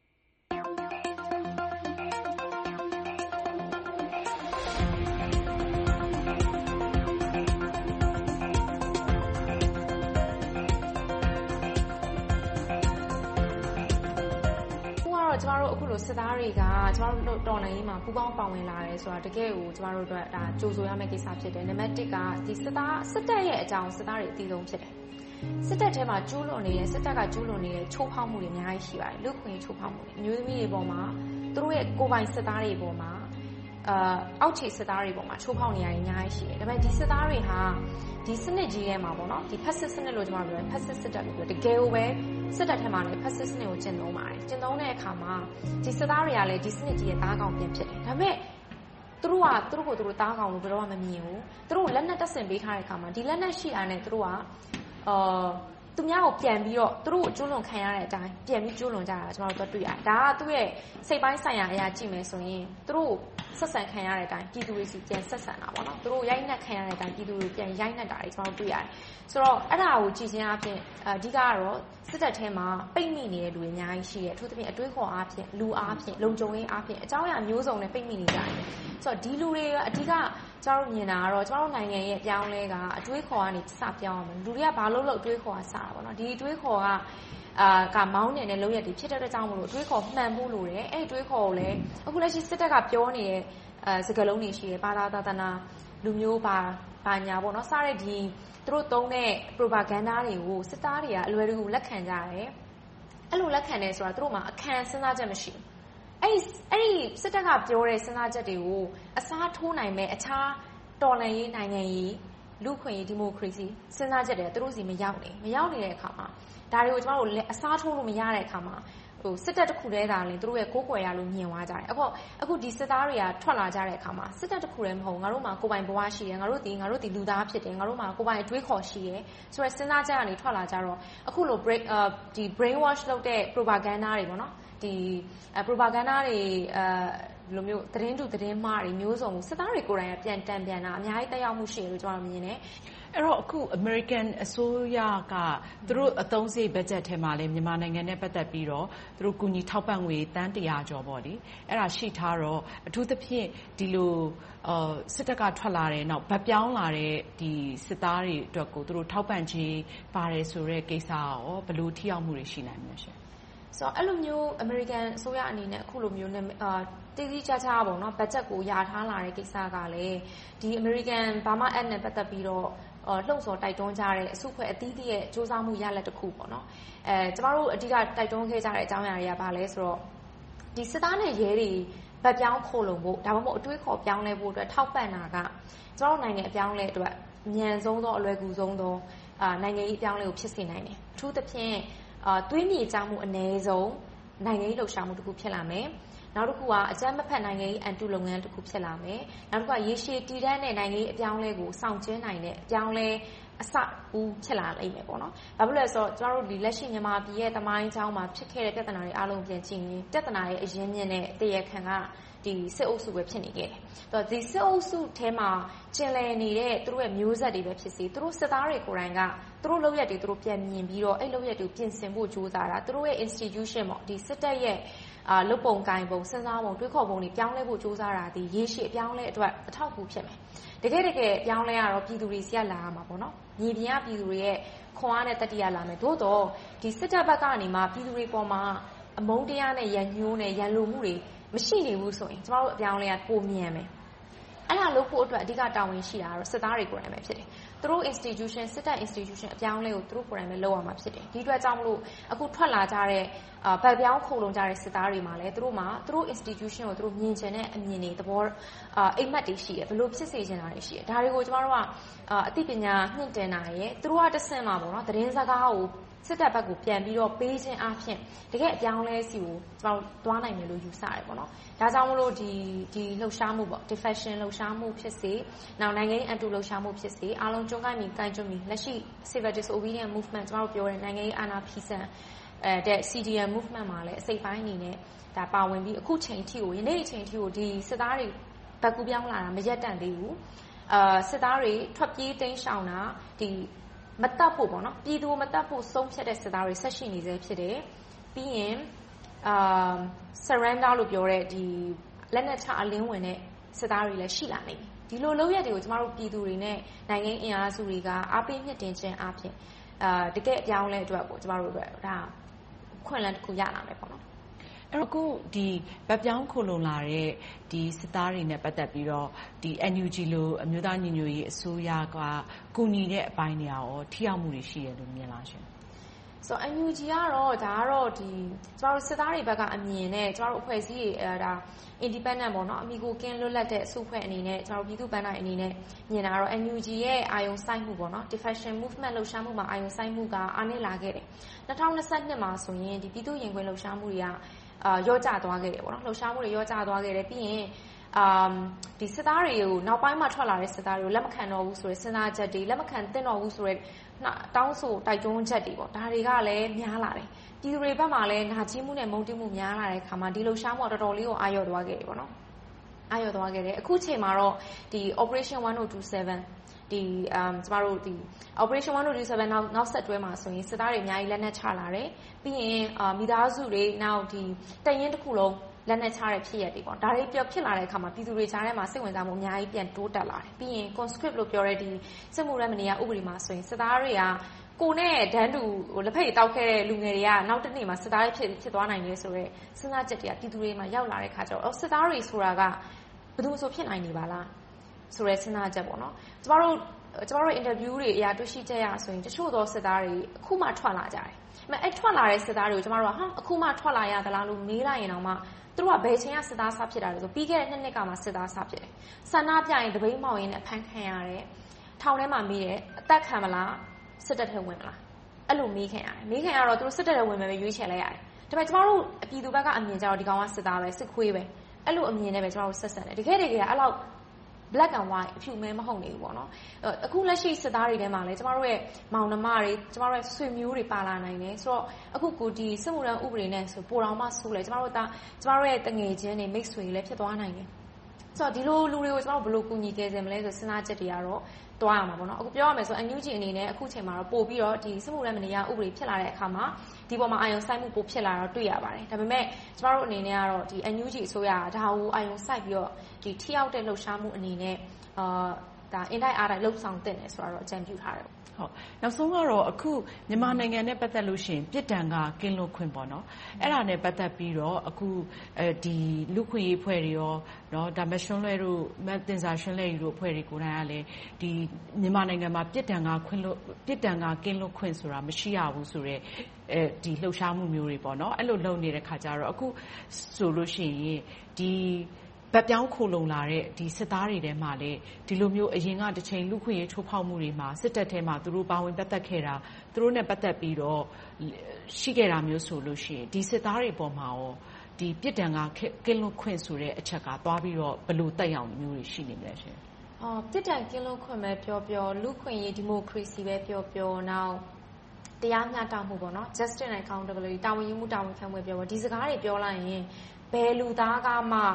ကျမတို့အခုလိုစစ်သားတွေကကျမတို့တော်လှန်ရေးမှာပူးပေါင်းပါဝင်လာတယ်ဆိုတာတကယ်ကိုကျမတို့တို့ဒါကြိုဆိုရမယ့်ကိစ္စဖြစ်တယ်။နံပါတ်1ကဒီစစ်တပ်ရဲ့အကြောင်းစစ်သားတွေအသိဆုံးဖြစ်တယ်။စစ်တပ်ထဲမှာကျူးလွန်နေတဲ့စစ်တပ်ကကျူးလွန်နေတဲ့ချိုးဖောက်မှုတွေအများကြီးရှိပါတယ်။လူ့ခွင့်ချိုးဖောက်မှုတွေအမျိုးသမီးတွေပေါ်မှာသူတို့ရဲ့ကိုယ်ပိုင်စစ်သားတွေပေါ်မှာအောက်ခြေစစ်သားတွေပေါ်မှာချိုးဖောက်နေရတဲ့အများကြီးရှိတယ်။ဒါပေမဲ့ဒီစစ်သားတွေဟာဒီစနစ်ကြီးထဲမှာပေါ့နော်ဒီဖက်စစ်စနစ်လို့ကျမတို့ပြောဖက်စစ်စစ်တပ်လို့ပြောတကယ်ကိုပဲစစ်တပ်ထဲမှာလည်းဖက်စစ်စနစ်ကိုကျင့်သုံးပါတယ်ကျင့်သုံးတဲ့အခါမှာဒီစစ်သားတွေကလည်းဒီစနစ်ကြီးရဲ့သားကောင်ပြင်ဖြစ်တယ်ဒါပေမဲ့သူတို့ကိုသူတို့သားကောင်လို့ဘယ်တော့မှမမြင်ဘူးသူတို့လက်နက်တပ်ဆင်ပေးထားတဲ့အခါမှာဒီလက်နက်ရှိတာနဲ့သူတို့ကသူများကိုပြန်ပြီးတော့သူတို့ကိုကျွလွန်ခံရတဲ့အတိုင်းပြန်ပြီးကျွလွန်ကြတာကျွန်တော်တို့တွေ့ရတယ်ဒါကသူ့ရဲ့စိတ်ပိုင်းဆိုင်ရာအရာကြည့်မယ်ဆိုရင်သူတို့ဆက်ဆံခံရတဲ့အတိုင်းပြည်သူတွေစီပြန်ဆက်ဆံတာပေါ့နော်သူတို့ရိုက်နှက်ခံရတဲ့အတိုင်းပြည်သူတွေပြန်ရိုက်နှက်တာတွေကျွန်တော်တို့တွေ့ရတယ်ဆိုတော့အဲ့ဒါကိုကြည့်ခြင်းအပြင်အဓိကကတော့စစ်တပ်ထဲမှာပိတ်မိနေတဲ့လူတွေအများကြီးရှိတယ်အထူးသဖြင့်အတွေးခေါ်အားဖြင့်လူအားဖြင့်လုံခြုံရေးအားဖြင့်အကြောင်းအရာမျိုးစုံနဲ့ပိတ်မိနေကြတယ်ဆိုတော့ဒီလူတွေအဓိကကျွန်တော်မြင်တာကတော့ကျွန်တော်နိုင်ငံရဲ့ပြောင်းလဲကအတွေးခေါ်ကနေစပြောင်းအောင်လူတွေကဘာလို့အတွေးခေါ်ကစတာပေါ့နော်ဒီအတွေးခေါ်ကမောင်းနေတဲ့လောက်ရက်တွေဖြစ်တဲ့ကြောင့်မလို့အတွေးခေါ်မှန်ဖို့လိုတယ်အဲ့အတွေးခေါ်ကိုလည်းအခုလက်ရှိစစ်တပ်ကပြောနေတဲ့စကားလုံးတွေရှိတယ်ဘာသာသာသနာလူမျိုးဘာညာပေါ့နော်စတဲ့ဒီသူတို့သုံးတဲ့ propaganda တွေကိုစစ်သားတွေကအလွယ်တကူလက်ခံကြတယ်အဲ့လိုလက်ခံတယ်ဆိုတာသူတို့မှာအခန့်စဉ်းစားချက်မရှိဘူးအဲ့ဒီစစ်တပ်ကပြောတဲ့စဉ်းစားချက်တွေကိုအစားထိုးနိုင်မဲ့အခြားတော်လှန်ရေးနိုင်ငံရေးလူခွင့်ရေးဒီမိုကရေစီစဉ်းစားချက်တွေသူတို့စီမရောက်နေတဲ့အခါမှာဒါတွေကိုကျွန်တော်တို့အစားထိုးလို့မရတဲ့အခါမှာစစ်တပ်တစ်ခုတည်းသာလင်သူတို့ရဲ့ကိုးကွယ်ရလို့မြင်သွားကြတယ်အခုဒီစစ်သားတွေကထွက်လာကြတဲ့အခါမှာစစ်တပ်တစ်ခုတည်းမဟုတ်ငါတို့မှာကိုယ်ပိုင်ဘဝရှိတယ်ငါတို့ဒီလူသားဖြစ်တယ်ငါတို့မှာကိုယ်ပိုင်အတွေးခေါ်ရှိတယ်ဆိုတော့စဉ်းစားချက်ကနေထွက်လာကြတော့အခုလိုဒီ brain wash လုပ်တဲ့ propaganda တွေပေါ့နော်ဒီ propaganda တွေလိုမျိုးသတင်းတူသတင်းမှားတွေမျိုးစုံစစ်သားတွေကိုယ်တိုင်ပြန်တန်ပြန်တာအများကြီးတက်ရောက်မှုရှိတယ်လို့ကျွန်တော်မြင်တယ်အဲ့တော့အခု American အစိုးရကသူတို့အသုံးစရိတ် budget ထဲမှာလည်းမြန်မာနိုင်ငံနဲ့ပတ်သက်ပြီးတော့သူတို့ကူညီထောက်ပံ့ငွေတန်း100ကျော်ပေါ့လေအဲ့ဒါရှိထားတော့အထူးသဖြင့်ဒီလိုစစ်တပ်ကထွက်လာတဲ့နောက်ဗတ်ပြောင်းလာတဲ့ဒီစစ်သားတွေအတွက်ကိုသူတို့ထောက်ပံ့ခြင်းပါတယ်ဆိုတဲ့ကိစ္စရောဘယ်လိုထိရောက်မှုတွေရှိနိုင်မလဲရှင်ဆိုတော့အဲ့လိုမျိုး American အစိုးရအနေနဲ့အခုလိုမျိုးတည်တည်ချာချာပေါ့နော် budget ကိုယာထားလာတဲ့ကိစ္စကလည်းဒီ American Burma Act နဲ့ပတ်သက်ပြီးတော့လှုံ့ဆော်တိုက်တွန်းကြတဲ့အစုအဖွဲ့အသီးသီးရဲ့စ조사မှုရလဒ်တစ်ခုပေါ့နော်ကျမတို့အဓိကတိုက်တွန်းခဲ့ကြတဲ့အကြောင်းအရာတွေကဘာလဲဆိုတော့ဒီစစ်သားနဲ့ရဲတွေဗတ်ပြောင်းခိုးလုံဖို့ဒါမှမဟုတ်အတွေးခေါ်ပြောင်းလဲဖို့အတွက်ထောက်ပံ့တာကကျမတို့နိုင်ငံအပြောင်းလဲအတွက်အမြန်ဆုံးသောအလွယ်ကူဆုံးသောနိုင်ငံရေးအပြောင်းလဲကိုဖြစ်စေနိုင်တယ်အထူးသဖြင့်သွေးမြေကျမှုအ ਨੇ ဆုံးနိုင်ငံရေးလှုပ်ရှားမှုတစ်ခုဖြစ်လာမယ်နောက်တစ်ခုကအကြမ်းမဖက်နိုင်ငံရေးအန်တုလုပ်ငန်းတစ်ခုဖြစ်လာမယ်နောက်တစ်ခုကရေရှည်တည်တံ့တဲ့နိုင်ငံရေးအပြောင်းလဲကိုစောင့်ကျဉ်နိုင်တဲ့အပြောင်းလဲအစဦးဖြစ်လာလိမ့်မယ်ပေါ့နော်။ဘာဖြစ်လို့လဲဆိုတော့ကျွန်တော်တို့ဒီလက်ရှိမြန်မာပြည်ရဲ့သမိုင်းကြောင်းမှာဖြစ်ခဲ့တဲ့ပြဿနာတွေအားလုံးပြန်ကြည့်ရင်ပြဿနာရဲ့အရင်းမြစ်နဲ့တရားခံကဒီစစ်အုပ်စုပဲဖြစ်နေခဲ့တယ်။ဒီစစ်အုပ်စုထဲမှာကျင်လည်နေတဲ့သူတို့ရဲ့မျိုးဆက်တွေပဲဖြစ်စေသူတို့စစ်သားတွေကိုယ်တိုင်ကသူတို့လုပ်ရက်တွေသူတို့ပြန်မြင်ပြီးတော့အဲ့လုပ်ရက်တွေပြင်ဆင်ဖို့ကြိုးစားတာသူတို့ရဲ့ institution ပေါ့ဒီစစ်တပ်ရဲ့လုပ်ပုံကိုင်ပုံစဉ်းစားပုံတွေးခေါ်ပုံတွေပြောင်းလဲဖို့ကြိုးစားတာဒီရေရှည်ပြောင်းလဲအတွက်အထောက်အကူဖြစ်မယ်။တကယ်ပြောင်းလဲရတော့ပြည်သူတွေစီကလာရမှာပေါ့နော်။မြေပြင်ကပြည်သူတွေရဲ့ခွန်အားနဲ့တတိယလာမယ်။သို့တော့ဒီစစ်တပ်ဘက်ကနေမှပြည်သူတွေပေါ်မှာအမုန်းတရားနဲ့ရန်ညှိုးနဲ့ရန်လိုမှုတွေမရှိနေဘူးဆိုရင်ကျမတို့အပြောင်းလဲကပိုမြန်မယ်။အဲ့ဒါလို့ဖို့အတွက်အဓိကတာဝန်ရှိတာကတော့စစ်သားတွေကိုယ်တိုင်ပဲဖြစ်တယ်။သူတို့ institution စစ်တပ် institution အပြောင်းလဲကိုသူတို့ကိုယ်တိုင်ပဲလုပ်ရမှာဖြစ်တယ်။ဒီအတွက်ကြောင့်မလို့အခုထွက်လာကြတဲ့ဗတ်ပြောင်းခုံလုံးကြတဲ့စစ်သားတွေမှာလည်းသူတို့ institution ကိုသူတို့မြင်ချင်တဲ့အမြင်တွေသဘောအိမ်မက်တွေရှိတယ်ဘယ်လိုဖြစ်စေချင်တာတွေရှိတယ်ဒါတွေကိုကျမတို့ကအသိပညာညှင့်တင်တာရဲ့သူတို့ကတဆင့်မှာပေါ့နော်သတင်းစကားကိုစစ်တပ်ဘက်ကိုပြန်ပြီးတော့ပေးခြင်းအပြင်တကယ်အပြောင်းလဲစီကိုကျမတို့သွားနိုင်မယ်လို့ယူဆရတယ်ပေါ့နော်ဒါကြောင့်မလို့ဒီလှုပ်ရှားမှုပေါ့ defection လှုပ်ရှားမှုဖြစ်စေနောက်နိုင်ငံရေးအတူလှုပ်ရှားမှုဖြစ်စေအားလုံးကြုံကိုင်းပြီးကိုင်ကျွန်းပြီးလက်ရှိ civil disobedience movement ကျမတို့ပြောတဲ့နိုင်ငံရေးအာဏာဖီဆန်တဲ့ CDM movement မှာလည်းအစိပ်ပိုင်းအနေနဲ့ဒါပါဝင်ပြီးအခုချိန်ထိကိုယနေ့ချိန်ထိကိုဒီစစ်သားတွေဘက်ကူပြောင်းလာတာမရက်တန့်သေးဘူးစစ်သားတွေထွက်ပြေးတိမ်းရှောင်တာဒီမတတ်ဖို့ပေါ့နော်ပြည်သူမတတ်ဖို့ဆုံးဖြတ်တဲ့စစ်သားတွေဆက်ရှိနေသေးဖြစ်တယ်ပြီးရင် surrender လို့ပြောတဲ့ဒီလက်နက်ချအလင်းဝင်တဲ့စစ်သားတွေလည်းရှိလာနေပြီဒီလိုလုပ်ရက်တွေကိုကျမတို့ပြည်သူတွေနဲ့နိုင်ငံအင်အားစုတွေကအားပေးမြင့်တင်ခြင်းအပြင်တကယ်အပြောင်းလဲအတွက်ကိုကျမတို့အတွက်ဒါခွင့်လန်းတစ်ခုရလာမယ်ပေါ့နော်အဲ့တော့အခုဒီဗတ်ပြောင်းခိုလုံလာတဲ့ဒီစစ်သားတွေနဲ့ပတ်သက်ပြီးတော့ဒီ NUG လိုအမျိုးသားညီညွတ်ရေးအစိုးရကကူညီတဲ့အပိုင်းတွေရောထိရောက်မှုတွေရှိတယ်လို့မြင်လားရှင်ဆိုတော့ NUG ကတော့ဒါကတော့ဒီကျမတို့စစ်သားတွေဘက်ကအမြင်နဲ့ကျမတို့အဖွဲ့အစည်းတွေဒါ independent ပေါ့နော်အမိကိုကင်းလွတ်လပ်တဲ့အစုအဖွဲ့အနေနဲ့ကျမတို့ပြည်သူ့ဘဏ္ဍာအနေနဲ့မြင်တာကတော့ NUG ရဲ့အာယုံစိုက်မှုပေါ့နော် defection movement လှုပ်ရှားမှုမှာအာယုံစိုက်မှုကအားနည်းလာခဲ့တယ်2022မှာဆိုရင်ဒီပြည်သူ့ရင်ခွင်လှုပ်ရှားမှုတွေကရောကျသွားခဲ့တယ်ပေါ့နော်လှုပ်ရှားမှုတွေရောကျသွားခဲ့တယ်ပြီးရင်ဒီစစ်သားတွေကိုနောက်ပိုင်းမှာထွက်လာတဲ့စစ်သားတွေကိုလက်မခံတော့ဘူးဆိုတဲ့စဉ်းစားချက်တွေလက်မခံသင့်တော့ဘူးဆိုတဲ့တောင်းဆိုတိုက်တွန်းချက်တွေပေါ့ဒါတွေကလည်းများလာတယ်ပြည်သူတွေဘက်မှာလည်းနာကျင်မှုနဲ့မုန်းတီးမှုများလာတဲ့အခါမှာဒီလှုပ်ရှားမှုတော်တော်လေးကိုအာရုံသွားခဲ့တယ်ပေါ့နော်အာရုံသွားခဲ့တယ်အခုချိန်မှာတော့ဒီ operation 1027ဒီကျမတို့ဒီ operation 1027နောက်ဆက်တွဲမှာဆိုရင်စစ်သားတွေအများကြီးလက်နက်ချလာတယ်ပြီးရင်မိသားစုတွေနောက်ဒီတရင်တစ်ခုလုံးလက်နက်ချတဲ့ဖြစ်ရတွေပေါ့ဒါတွေဖြစ်လာတဲ့အခါမှာပြည်သူတွေကြားထဲမှာစိတ်ဝင်စားမှုအများကြီးပြန်တိုးတက်လာတယ်ပြီးရင် conscript လို့ပြောတဲ့ဒီစစ်မှုရမဏီယဥပဒေမှာဆိုရင်စစ်သားတွေကကိုနဲ့ဒန်းတူလက်ဖက်ရည်တောက်ခဲ့တဲ့လူငယ်တွေကနောက်တစ်နေ့မှာစစ်သားတွေဖြစ်သွားနိုင်တယ်ဆိုတော့စဉ်းစားချက်တွေကပြည်သူတွေမှာရောက်လာတဲ့အခါကျတော့စစ်သားတွေဆိုတာကဘယ်သူမှဆိုဖြစ်နိုင်နေပါလားဆိုရဲစဉ်းစားချက်ပေါ့နော်ကျမတို့ interview တွေအရာတွေ့ရှိချက်ရဆိုရင်တချို့သောစစ်သားတွေအခုမှထွက်လာကြတယ်အဲ့ထွက်လာတဲ့စစ်သားတွေကိုကျမတို့ကအခုမှထွက်လာရသလားလို့မေးလိုက်ရင်တော့မှသူတို့ကဘယ်ချိန်ကစစ်သားစဖြစ်တာလဲဆိုပြီးခဲ့တဲ့နှစ်ကမှစစ်သားစဖြစ်တယ်ဆန္ဒပြရင်တပိတ်မောင်ရင်နဲ့ဖမ်းခံရတယ်ထောင်ထဲမှာမေးတယ်အသက်ခံမလားစစ်တပ်ထဲဝင်မလားအဲ့လိုမေးခံရတော့သူတို့စစ်တပ်ထဲဝင်မယ်ပဲရွေးချယ်လိုက်ရတယ်ဒါပေမဲ့ကျမတို့အပြည်သူဘက်ကအမြင်ကြတော့ဒီကောင်ကစစ်သားပဲစစ်ခွေးပဲအဲ့လိုအမြင်နဲ့ပဲကျမတို့ဆက်ဆံတယ်တကယ်အဲ့လောက်black and white အဖြူမဲမဟုတ်နေဘူးပေါ့နော်အခုလက်ရှိစစ်သားတွေထဲမှာလည်းကျမတို့ရဲ့မောင်နှမတွေကျမတို့ရဲ့ဆွေမျိုးတွေပါလာနိုင်တယ်ဆိုတော့အခုကိုဒီစစ်မှုထမ်းဥပဒေနဲ့ဆိုပိုတော်မှဆိုးလေကျမတို့ရဲ့တငယ်ချင်းတွေမိတ်ဆွေတွေလည်းဖြစ်သွားနိုင်တယ်ဆိုတော့ဒီလိုလူတွေကိုကျမတို့ဘယ်လိုကူညီကယ်ဆယ်မလဲဆိုစဉ်းစားချက်တွေကတော့တွားရမှာပေါ့နော်အခုပြောရမယ်ဆို NUG အနေနဲ့အခုချိန်မှာတော့ပို့ပြီးတော့ဒီစစ်မှုထမ်းမဏ္ဍိယဥပဒေဖြစ်လာတဲ့အခါမှာဒီပေါ်မှာအာယုံစိုက်မှုပိုဖြစ်လာတော့တွေ့ရပါတယ်ဒါပေမဲ့ကျမတို့အနေနဲ့ကတော့ဒီ NUG အစိုးရကဒါကိုအာယုံစိုက်ပြီးတော့ဒီထိရောက်တဲ့လှုပ်ရှားမှုအနေနဲ့ဒါအင်တိုက်အားတိုက်လှုပ်ဆောင်တင်တယ်ဆိုတော့အကြံပြုထားတယ်ဟုတ်နောက်ဆုံးကတော့အခုမြန်မာနိုင်ငံနဲ့ပတ်သက်လို့ရှိရင်ပြစ်ဒဏ်ကကင်းလွတ်ခွင့်ပေါ့နော်အဲ့ဒါနဲ့ပတ်သက်ပြီးတော့အခုဒီလူခွင့်ရေးဖွဲ့တွေရောနော်ဒါမရှွန်းလဲတို့မတင်စာရှွန်းလဲတို့ဖွဲ့တွေကိုယ်တိုင်ကလည်းဒီမြန်မာနိုင်ငံမှာပြစ်ဒဏ်ကကင်းလွတ်ခွင့်ဆိုတာမရှိရဘူးဆိုတော့ဒီလှုပ်ရှားမှုမျိုးတွေပေါ့နော်အဲ့လိုလုပ်နေတဲ့ခါကျတော့အခုဆိုလို့ရှိရင်ဒီဗတ်ပြောင်းခိုလုံလာတဲ့ဒီစစ်သားတွေထဲမှာလည်းဒီလိုမျိုးအရင်ကတစ်ချိန်လူခွင့်ရေးချိုးဖောက်မှုတွေမှာစစ်တပ်ထဲမှာသူတို့ပါဝင်ပတ်သက်ခဲ့တာသူတို့နဲ့ပတ်သက်ပြီးတော့ရှိခဲ့တာမျိုးဆိုလို့ရှိရင်ဒီစစ်သားတွေပေါ်မှာရောဒီပြစ်ဒဏ်ကကင်းလွတ်ခွင့်ဆိုတဲ့အချက်ကသွားပြီးတော့ဘယ်လိုတက်ရောက်မျိုးတွေရှိနေမလဲရှင်ပြစ်ဒဏ်ကင်းလွတ်ခွင့်ပဲပြောလူခွင့်ရေးဒီမိုကရေစီပဲပြောနောက်တရားမျှတမှုပေါ့နော် justice and accountability တာဝန်ယူမှုတာဝန်ခံမှုပြောဒီစကားတွေပြောလိုက်ရင်ဘယ်လူသားကမှ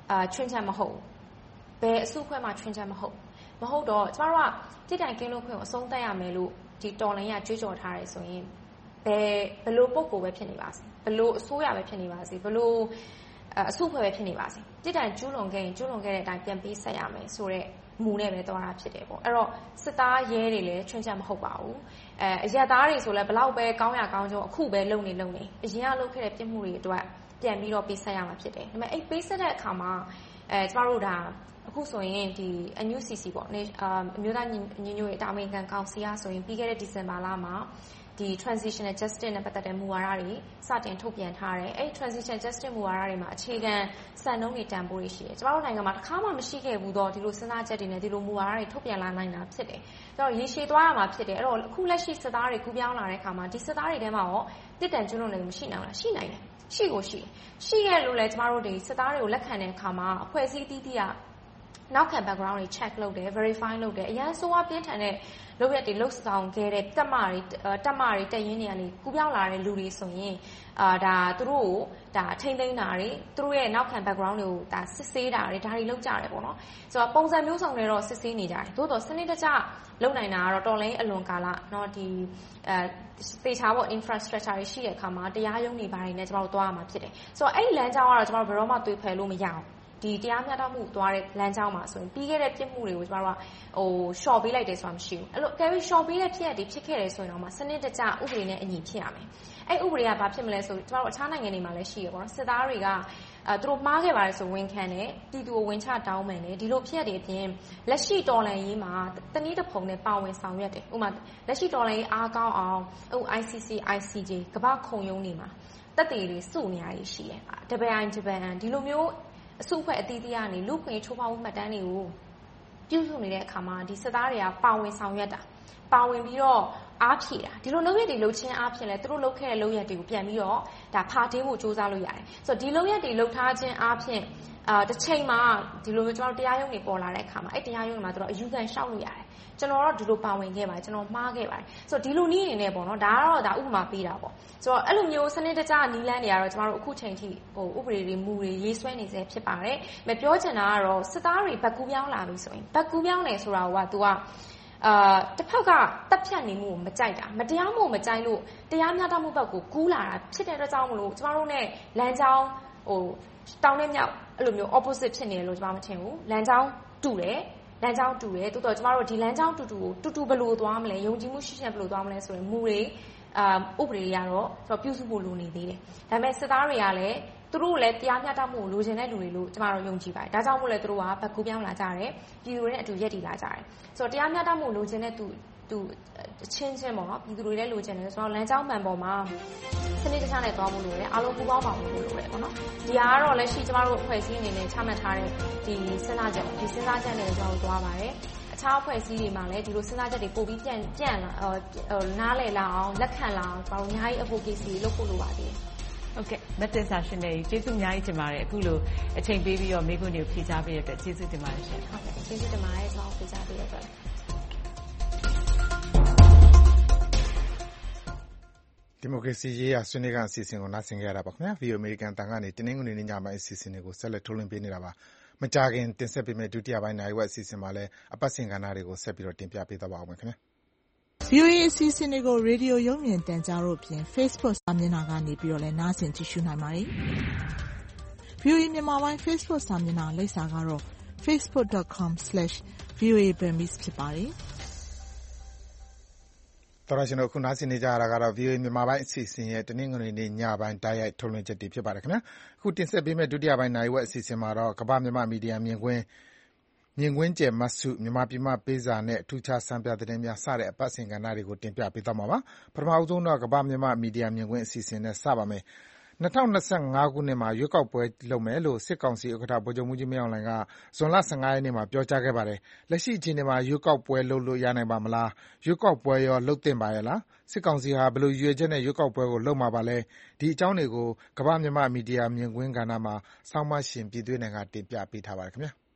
ချွင်းချက်မဟုတ်ဘယ်အစုအဖွဲ့မှချွင်းချက်မဟုတ်တော့ကျမတို့ကတိတိုင်ကင်းလို့ခွင့်ကိုအဆုံးသတ်ရမယ်လို့ဒီတော်လိုင်းကကြွေးကြော်ထားတယ်ဆိုရင်ဘယ်လိုပုံကိုပဲဖြစ်နေပါစေဘယ်လိုအစိုးရပဲဖြစ်နေပါစေဘယ်လိုအစုအဖွဲ့ပဲဖြစ်နေပါစေတိတိုင်ကျူးလွန်ခဲ့ရင်ကျူးလွန်ခဲ့တဲ့အတိုင်းပြန်ပေးဆက်ရမယ်ဆိုတော့မူနဲ့ပဲသွားတာဖြစ်တယ်ပေါ့အဲ့တော့စစ်သားရဲတွေလည်းချွင်းချက်မဟုတ်ပါဘူးအရက်သားတွေဆိုလည်းဘလောက်ပဲကောင်းရကောင်းကျိုးအခုပဲလုံနေအရင်ကလုပ်ခဲ့တဲ့ပြစ်မှုတွေအတွက်ပြန်ပြီးတော့ပေးဆက်ရမှာဖြစ်တယ်ဒါပေမဲ့အဲ့ပေးဆက်တဲ့အခါမှာကျမတို့ဒါအခုဆိုရင်ဒီ NUCC ပေါ့အမျိုးသားညီညွတ်ရေးတာဝန်ခံကောင်စီကဆိုရင်ပြီးခဲ့တဲ့ဒီဇင်ဘာလမှာဒီ transitional justice နဲ့ပတ်သက်တဲ့မူဝါဒတွေစတင်ထုတ်ပြန်ထားတယ်အဲ့ transitional justice မူဝါဒတွေမှာအခြေခံစံနှုန်းတွေတန်ဖိုးတွေရှိတယ်ကျမတို့နိုင်ငံမှာတစ်ခါမှမရှိခဲ့ဘူးတော့ဒီလိုစဉ်းစားချက်တွေနဲ့ဒီလိုမူဝါဒတွေထုတ်ပြန်လာနိုင်တာဖြစ်တယ်အဲ့တော့ရေရှည်သွားရမှာဖြစ်တယ်အဲ့တော့အခုလက်ရှိစစ်သားတွေကူးပြောင်းလာတဲ့အခါမှာဒီစစ်သားတွေထဲမှာရောတစ်တန်ကျွလွန်နေမရှိနိုင်ဘူးလားရှိနိုင်တယ်ရှိရလို့လဲကျမတို့ဒီစစ်သားတွေကိုလက်ခံတဲ့အခါမှာအဖွဲ့အစည်းအသီးသီးကနောက်ခံ background တွေ check လုပ်တယ် verify လုပ်တယ်အရင်ဆိုပြင်းထန်တဲ့လုပ်ရက်တွေလှုပ်ဆောင်ခဲ့တဲ့တက်မတွေတက်ရင်းတွေကနေကူးပြောင်းလာတဲ့လူတွေဆိုရင်ဒါသူတို့ကိုဒါထိမ့်သိမ်းတာတွေသူတို့ရဲ့နောက်ခံ background တွေကိုဒါစစ်ဆေးတာတွေဒါတွေလုပ်ကြတယ်ပေါ့နော်ဆိုတော့ပုံစံမျိုးစုံတွေတော့စစ်ဆေးနေကြတယ်သို့တော့စနစ်တကျလုပ်နိုင်တာကတော့တော်လိုင်းအလွန်ကာလเนาะဒီသေချာပေါ့ infrastructure တွေရှိတဲ့အခါမှာတရားရုံးတွေဘာတွေနဲ့ကျွန်တော်တို့သွားရမှာဖြစ်တယ်ဆိုတော့အဲ့ဒီလမ်းကြောင်းကတော့ကျွန်တော်တို့ဘယ်တော့မှသွေးဖယ်လို့မရအောင်ဒီတရားမျှတမှုသွားတဲ့လမ်းကြောင်းမှာဆိုရင်ပြီးခဲ့တဲ့ပြစ်မှုတွေကိုကျွန်တော်တို့ကshort ပေးလိုက်တယ်ဆိုတာမရှိဘူးအဲ့လို carry short ပေးတဲ့ဖြစ်ရပ်တွေဖြစ်ခဲ့တယ်ဆိုရင်တော့မှစနစ်တကျဥပဒေနဲ့အညီဖြစ်ရမယ်အဲ့ဥပဒေကဘာဖြစ်မလဲဆိုကျွန်တော်တို့အခြားနိုင်ငံတွေမှာလည်းရှိရပေါ့နော်စစ်သားတွေကသူတို့မှားခဲ့ပါတယ်ဆိုဝန်ခံတယ်ပြည်သူကိုဝင်ချတောင်းပန်တယ်ဒီလိုဖြစ်ရပ်တွေအပြင်လက်ရှိတော်လှန်ရေးမှာတနည်းတစ်ဖုံနဲ့ပါဝင်ဆောင်ရွက်တယ်ဥပမာလက်ရှိတော်လှန်ရေးအားကောင်းအောင်ICC ICJ ကမ္ဘာခုံရုံးတွေမှာတက်တေတွေစုနေရရှိတယ်တပန်ဒီလိုမျိုးအစုအဖွဲ့အသီးသီးကနေလူခွင့်ချိုးဖောက်မှုမှတ်တမ်းတွေကိုပြုစုနေတဲ့အခါမှာဒီစစ်သားတွေကပါဝင်ဆောင်ရွက်တာပါဝင်ပြီးတော့အားဖြည့်တာဒီလိုလုပ်ရက်တွေလုပ်ချင်းအားဖြင့်လဲသူတို့လုပ်ခဲ့တဲ့လုပ်ရက်တွေကိုပြန်ပြီးတော့ဒါဖာတင်းဖို့စူးစမ်းလို့ရတယ်ဆိုတော့ဒီလုပ်ရက်တွေလုပ်ထားခြင်းအားဖြင့်တစ်ချိန်မှာဒီလိုမျိုးကျွန်တော်တရားရုံးတွေပေါ်လာတဲ့အခါမှာအဲ့တရားရုံးတွေမှာသူတို့အယူခံလျှောက်လို့ရတယ်ကျွန်တော်တော့ဒီလိုပါဝင်ခဲ့ပါတယ်ကျွန်တော်မှားခဲ့ပါတယ်ဆိုတော့ဒီလိုနည်းနေနဲ့ပေါ့နော်ဒါကတော့ဒါဥပမာပေးတာပေါ့ဆိုတော့အဲ့လိုမျိုးစနစ်တကျနီးလန်းတွေကတော့ကျွန်တော်တို့အခုချိန်ထိဥပဒေတွေမူတွေရေးဆွဲနေစေဖြစ်ပါတယ်။မပြောချင်တာကတော့စစ်သားတွေဘက်ကူးပြောင်းလာပြီဆိုရင်ဘက်ကူးပြောင်းနေဆိုတာကသူကတစ်ဖက်ကတက်ဖြတ်နေမှုကိုမကြိုက်တာမတရားမှုမကြိုက်လို့တရားမျှတမှုဘက်ကိုကူးလာတာဖြစ်တဲ့အတွက်ကြောင့်မလို့ကျမတို့ ਨੇ လမ်းကြောင်းတောင်းနဲ့မြောက်အဲ့လိုမျိုး opposite ဖြစ်နေတယ်လို့ကျမမထင်ဘူးလမ်းကြောင်းတူတယ်လမ်းကြောင်းတူတယ်တိုးတော့ကျမတို့ဒီလမ်းကြောင်းတူကိုတူဘယ်လိုသွားမလဲယုံကြည်မှုရှိရှိဘယ်လိုသွားမလဲဆိုရင်မူတွေဥပဒေတွေကတော့ကျွန်တော်ပြုစုဖို့လိုနေသေးတယ်ဒါပေမဲ့စစ်သားတွေကလည်းသူတို့လည်းတရားမျှတမှုကိုလိုချင်တဲ့လူတွေလို့ကျမတို့ယုံကြည်ပါတယ်ဒါကြောင့်မို့လဲသူတို့ကဘက်ကူးပြောင်းလာကြတယ်ပြည်သူတွေနဲ့အတူရက်တည်လာကြတယ်ဆိုတော့တရားမျှတမှုလိုချင်တဲ့သူချင်းပေါ့နော်ပြည်သူတွေလည်းလိုချင်တယ်ဆိုတော့လမ်းကြောင်းမှန်ပေါ်မှာစနစ်တကျနဲ့သွားဖို့လိုတယ်အားလုံးပူးပေါင်းပါဖို့လိုတယ်ပေါ့နော်ဒီကတော့လက်ရှိကျမတို့အဖွဲ့အစည်းအနေနဲ့ချမှတ်ထားတဲ့ဒီစဉ်းစားချက်ဒီစဉ်းစားချက်နဲ့ကျွန်တော်တို့သွားပါတယ်အခြားအဖွဲ့အစည်းတွေမှာလည်းဒီလိုစဉ်းစားချက်တွေပို့ပြီးပြန်လာနားလည်လာအောင်လက်ခံလာအောင်ကျွန်တော်အများကြီး advocacy လုပ်ဖို့လိုပါသေးတယ်ဟုတ်ကဲ့မတ်တင်စာရှင်တွေကျေးဇူးအများကြီးတင်ပါတယ်အခုလိုအချိန်ပေးပြီးတော့မိခွန်းတွေကိုဖြေကြားပေးရတဲ့အတွက်ကျေးဇူးတင်ပါတယ်ရှင်ဟုတ်ကဲ့ကျေးဇူးတင်ပါတယ်ကျွန်တော်ဖြေကြားပေးရတဲ့အတွက်ဒီမိုကရေစီရေးရာဆွေးနွေးခန်းအစီအစဉ်ကိုနားဆင်ကြရတာပါခင်ဗျာ။ VOA American တန်ကနေတင်းနှင်းငွေနေညပိုင်းအစီအစဉ်တွေကိုဆက်လက်ထုတ်လွှင့်ပေးနေတာပါ။မကြာခင်တင်ဆက်ပေးမယ့်ဒုတိယပိုင်းနိုင်ဝက်အစီအစဉ်မှာလည်းအပတ်စဉ်ကဏ္ဍတွေကိုဆက်ပြီးတော့တင်ပြပေးသွားပါဦးမယ်ခင်ဗျာ။ VOA အစီအစဉ်တွေကိုရေဒီယိုရုပ်မြင်သံကြားတို့ဖြင့် Facebook စာမျက်နှာကနေပြီးတော့လည်းနားဆင်ကြည့်ရှုနိုင်ပါတယ်။ VOA မြန်မာပိုင်း Facebook စာမျက်နှာလိပ်စာကတော့ facebook.com/voaburmese ဖြစ်ပါတယ်။တော်ရရှင်တို့ခုနားဆင်နေကြရတာကတော့ VOA မြန်မာပိုင်းအစီအစဉ်ရဲ့တနင်္ဂနွေနေ့ညပိုင်းတိုက်ရိုက်ထုတ်လွှင့်ချက်တွေဖြစ်ပါတယ်ခင်ဗျာအခုတင်ဆက်ပေးမယ့်ဒုတိယပိုင်းနိုင်ဝက်အစီအစဉ်မှာတော့ကမ္ဘာမြန်မာမီဒီယာမြင်ကွင်းကျယ်မတ်စုမြန်မာပြည်မှပေးစာနဲ့အထူးခြားစံပြသတင်းများစတဲ့အပတ်စဉ်ကဏ္ဍတွေကိုတင်ပြပေးသွားမှာပါပထမအဆုံးတော့ကမ္ဘာမြန်မာမီဒီယာမြင်ကွင်းအစီအစဉ်နဲ့စပါမယ်2025ခုနှစ်မှာရွေးကောက်ပွဲလုပ်မယ်လို့စစ်ကောင်စီဥက္ကဋ္ဌဗိုလ်ချုပ်မှူးကြီးမင်းအောင်လှိုင်ကဇွန်လ15ရက်နေ့မှာပြောကြားခဲ့ပါတယ်။လက်ရှိအခြေအနေမှာရွေးကောက်ပွဲလုပ်လို့ရနိုင်ပါမလား။ရွေးကောက်ပွဲရောလုပ်သင့်ပါရဲ့လား။စစ်ကောင်စီဟာဘယ်လိုရည်ရွယ်ချက်နဲ့ရွေးကောက်ပွဲကိုလုပ်မှာပါလဲ။ဒီအကြောင်းတွေကိုကမ္ဘာမြန်မာမီဒီယာမြင်ကွင်းကဏ္ဍမှာဆောင်းပါးရှင်ပြည်သွေးနိုင်ကတင်ပြပေးထားပါတယ်ခင်ဗျာ။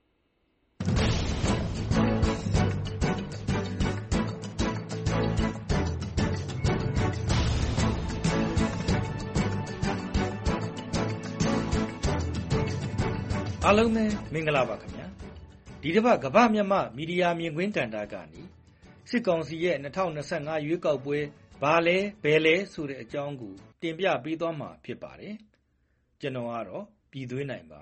အအားလုံးပဲမင်္ဂလာပါခင်ဗျာဒီတစ်ပတ်ကမ္ဘာမြန်မာမီဒီယာမြင်ကွင်းကဏ္ဍကနေစစ်ကောင်စီရဲ့2025ရွေးကောက်ပွဲဘာလဲဘယ်လဲဆိုတဲ့အကြောင်းကိုတင်ပြပေးသွားမှာဖြစ်ပါတယ်ကျွန်တော်ကတော့ပြည်သွင်းနိုင်ပါ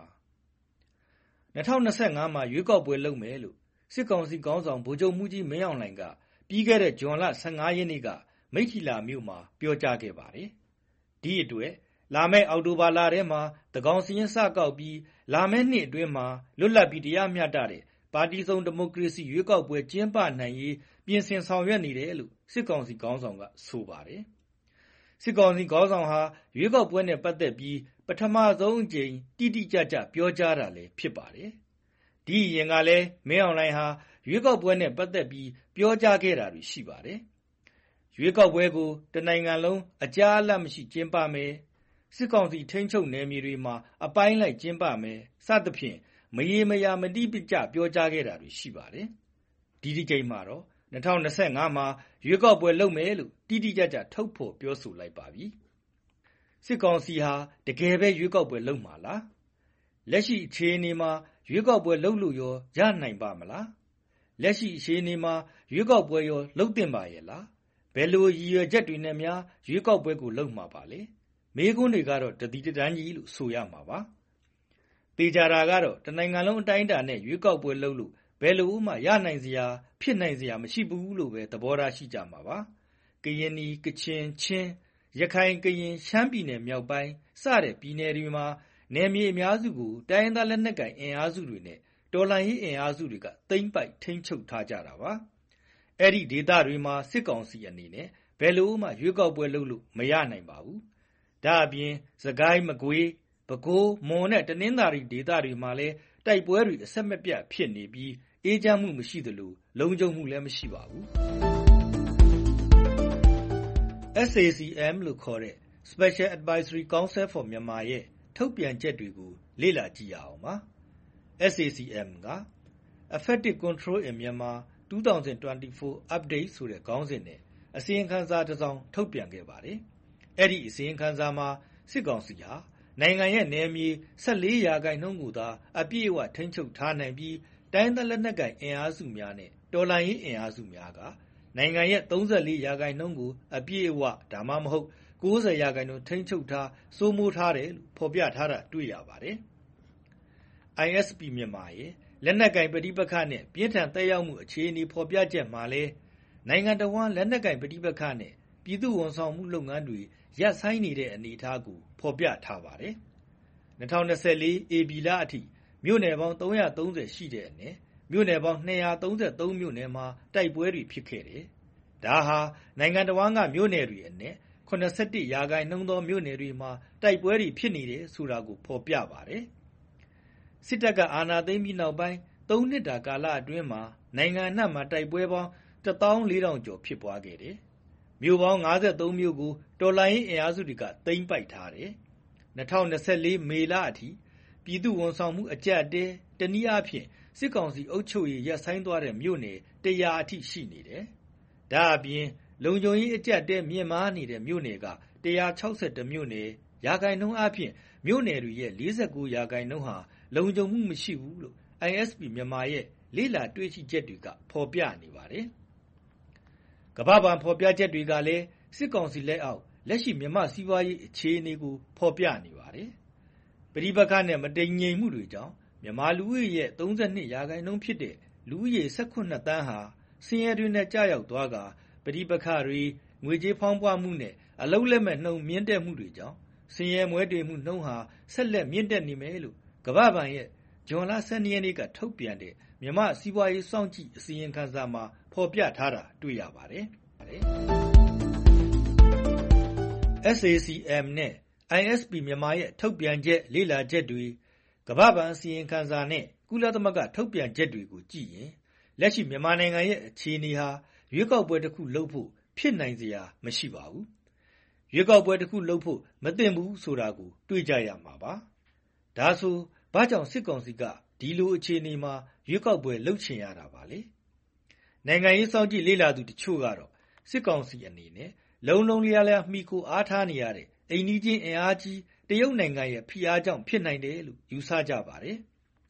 2025မှာရွေးကောက်ပွဲလုပ်မယ်လို့စစ်ကောင်စီခေါင်းဆောင်ဗိုလ်ချုပ်မှူးကြီးမင်းအောင်လှိုင်ကပြီးခဲ့တဲ့ဇွန်လ15ရက်နေ့ကမိထ္ထီလာမြို့မှာပြောကြားခဲ့ပါတယ်ဒီအတွက်လာမယ့်အောက်တိုဘာလထဲမှာတကောင်စီရင်စကောက်ပြီးလာမယ့်နှစ်အတွင်းမှာလွတ်လပ်ပြီးတရားမျှတတဲ့ပါတီစုံဒီမိုကရေစီရွေးကောက်ပွဲကျင်းပနိုင်ရေးပြင်ဆင်ဆောင်ရွက်နေတယ်လို့စစ်ကောင်စီခေါင်းဆောင်ကဆိုပါတယ်စစ်ကောင်စီခေါင်းဆောင်ဟာရွေးကောက်ပွဲနဲ့ပတ်သက်ပြီးပထမဆုံးအကြိမ်တိတိကျကျပြောကြားတာလည်းဖြစ်ပါတယ်ဒီအရင်ကလည်းမင်းအောင်လှိုင်ဟာရွေးကောက်ပွဲနဲ့ပတ်သက်ပြီးပြောကြားခဲ့တာတွေရှိပါတယ်ရွေးကောက်ပွဲကိုတနိုင်ငံလုံးအကြားအလတ်မရှိကျင်းပမယ်စစ်ကောင်စီထိန်းချုပ်နယ်မြေတွေမှာအပိုင်းလိုက်ကျင်းပမယ်စသဖြင့်မရေမရာမတိပကျပြောကြားခဲ့တာတွေရှိပါတယ်ဒီကြိမ်မှာတော့2025မှာရွေးကောက်ပွဲလုပ်မယ်လို့တိတိကျကျထုတ်ဖော်ပြောဆိုလိုက်ပါပြီစစ်ကောင်စီဟာတကယ်ပဲရွေးကောက်ပွဲလုပ်မှာလားလက်ရှိအခြေအနေမှာရွေးကောက်ပွဲလုပ်လို့ရောရနိုင်ပါမလားလက်ရှိအခြေအနေမှာရွေးကောက်ပွဲရောလုပ်သင့်ပါရဲ့လားဘယ်လိုရည်ရွယ်ချက်တွေနဲ့များရွေးကောက်ပွဲကိုလုပ်မှာပါလဲမေးခွန်းတွေကတော့တတိတန်းကြီးလို့ဆိုရမှာပါတေချာတာကတော့တနိုင်ငံလုံးအတိုင်းအတာနဲ့ရွေးကောက်ပွဲလုပ်လို့ဘယ်လိုမှရနိုင်စရာဖြစ်နိုင်စရာမရှိဘူးလို့ပဲသဘောထားရှိကြမှာပါကရင်နီကချင်ချင်းရခိုင်ကရင်ရှမ်းပြည်နယ်မြောက်ပိုင်းစတဲ့ပြည်နယ်တွေမှာနယ်မြေအများစုကိုတိုင်းရင်းသားလက်နက်ကိုင်အင်အားစုတွေနဲ့တော်လှန်ရေးအင်အားစုတွေကသိမ်းပိုက်ထိန်းချုပ်ထားကြတာပါအဲ့ဒီဒေသတွေမှာစစ်ကောင်စီအနေနဲ့ဘယ်လိုမှရွေးကောက်ပွဲလုပ်လို့မရနိုင်ပါဘူးဒါအပြင်စကိုင်းမကွေးပဲခူးမွန်နဲ့တနင်္သာရီဒေသတွေမှာလည်းတိုက်ပွဲတွေအဆက်မပြတ်ဖြစ်နေပြီးအေးချမ်းမှုမရှိသလိုလုံခြုံမှုလည်းမရှိပါဘူး SACM လို့ခေါ်တဲ့ Special Advisory Council for Myanmar ရဲ့ထုတ်ပြန်ချက်တွေကိုလေ့လာကြည့်ရအောင်ပါ SACM က Effective Control in Myanmar 2024 Update ဆိုတဲ့ခေါင်းစဉ်နဲ့အစီရင်ခံစာတစ်စောင်ထုတ်ပြန်ခဲ့ပါတယ်အဲ့ဒီအစီရင်ခံစာမှာစစ်ကောင်စီဟာနိုင်ငံရဲ့နယ်မြေ14%ကိုသာအပြည့်အဝထိန်းချုပ်ထားနိုင်ပြီးတိုင်းဒေသလက်နက်ကိုင်အင်အားစုများနဲ့တော်လှန်ရေးအင်အားစုများကနိုင်ငံရဲ့34%ကိုအပြည့်အဝဒါမှမဟုတ်90%ထိန်းချုပ်ထားစိုးမိုးထားတယ်လို့ဖော်ပြထားတာတွေ့ရပါတယ် ISP မြန်မာရဲ့လက်နက်ကိုင်ပဋိပက္ခနဲ့ပြင်းထန်သက်ရောက်မှုအခြေအနေဖော်ပြချက်မှာလဲနိုင်ငံတော်ဝန်လက်နက်ကိုင်ပဋိပက္ခနဲ့ပြည်သူ့ဝန်ဆောင်မှုလုပ်ငန်းတွေရပ်ဆိုင်းနေတဲ့အနေအထားကိုဖော်ပြထားပါတယ်2024 AB လအထိမြို့နယ်ပေါင်း330ရှိတဲ့အနက်မြို့နယ်ပေါင်း233မြို့နယ်မှာတိုက်ပွဲတွေဖြစ်ခဲ့တယ်ဒါဟာနိုင်ငံတော်ဝန်ကမြို့နယ်တွေအနက်81%သောမြို့နယ်တွေမှာတိုက်ပွဲတွေဖြစ်နေတယ်ဆိုတာကိုဖော်ပြပါတယ်စစ်တပ်ကအာဏာသိမ်းပြီးနောက်ပိုင်း3နှစ်တာကာလအတွင်းမှာနိုင်ငံအနှံ့မှာတိုက်ပွဲပေါင်း14000ကျော်ဖြစ်ပွားခဲ့တယ်မြို့ပေါင်း53မြို့ကိုတော်လှန်ရေးအင်အားစုတွေကသိမ်းပိုက်ထားတယ်2024မေလအထိပြည်သူ့ဝန်ဆောင်မှုအကြက်အတဲတနည်းအားဖြင့်စစ်ကောင်စီအုပ်ချုပ်ရေးရပ်ဆိုင်းသွားတဲ့မြို့နယ်100အထိရှိနေတယ်ဒါအပြင်လုံခြုံရေးအကြက်အတဲမြင့်မားနေတဲ့မြို့နယ်က162မြို့နယ်ရာခိုင်နှုန်းအပြင်မြို့နယ်တွေရဲ့49%ဟာလုံခြုံမှုမရှိဘူးလို့ ISP မြန်မာရဲ့လေ့လာတွေ့ရှိချက်တွေကဖော်ပြနေပါတယ်ကမ္ဘာ့ဘဏ်ဖော်ပြချက်တွေကလည်းစစ်ကောင်စီလက်အောက်လက်ရှိမြန်မာစီးပွားရေးအခြေအနေကိုဖော်ပြနေပါတယ်ပဋိပက္ခနဲ့မတည်ငြိမ်မှုတွေကြောင့်မြန်မာလူဦးရေရဲ့32%ဖြစ်တဲ့လူဦးရေ18သန်းဟာဆင်းရဲတွင်းနဲ့ကြာရောက်သွားကပဋိပက္ခတွေငွေကြေးဖောင်းပွားမှုနဲ့အလုံးလက်မဲ့နှုံမြင့်တက်မှုတွေကြောင့်ဆင်းရဲမွဲတေမှုနှုံဟာဆက်လက်မြင့်တက်နေမယ်လို့ကမ္ဘာ့ဘဏ်ရဲ့ဇွန်လ12ရက်နေ့ကထုတ်ပြန်တဲ့မြန်မာစီးပွားရေးစောင့်ကြည့်အစီရင်ခံစာမှာဖော်ပြထားတာတွေ့ရပါတယ် SACM နဲ့ ISP မြန်မာရဲ့ထုတ်ပြန်ချက်လေ့လာချက်တွေကမ္ဘာ့ဘဏ်အစီရင်ခံစာနဲ့ကုလသမဂ္ဂထုတ်ပြန်ချက်တွေကိုကြည့်ရင်လက်ရှိမြန်မာနိုင်ငံရဲ့အခြေအနေဟာရွေးကောက်ပွဲတစ်ခုလုပ်ဖို့ဖြစ်နိုင်စရာမရှိပါဘူးရွေးကောက်ပွဲတစ်ခုလုပ်ဖို့မသင့်ဘူးဆိုတာကိုတွေ့ကြရမှာပါဒါဆိုဘာကြောင့်စစ်ကောင်စီကဒီလိုအခြေအနေမှာရွေးကောက်ပွဲလုပ်ချင်ရတာပါလေနိုင်ငံရေးစောင့်ကြည့်လေ့လာသူတချို့ကတော့စစ်ကောင်စီအနေနဲ့လုံလုံလျားလျားမှီခိုအားထားနေရတဲ့အိမ်နီးချင်းအင်အားကြီးတရုတ်နိုင်ငံရဲ့ဖိအားကြောင့်ဖြစ်နိုင်တယ်လို့ယူဆကြပါတယ်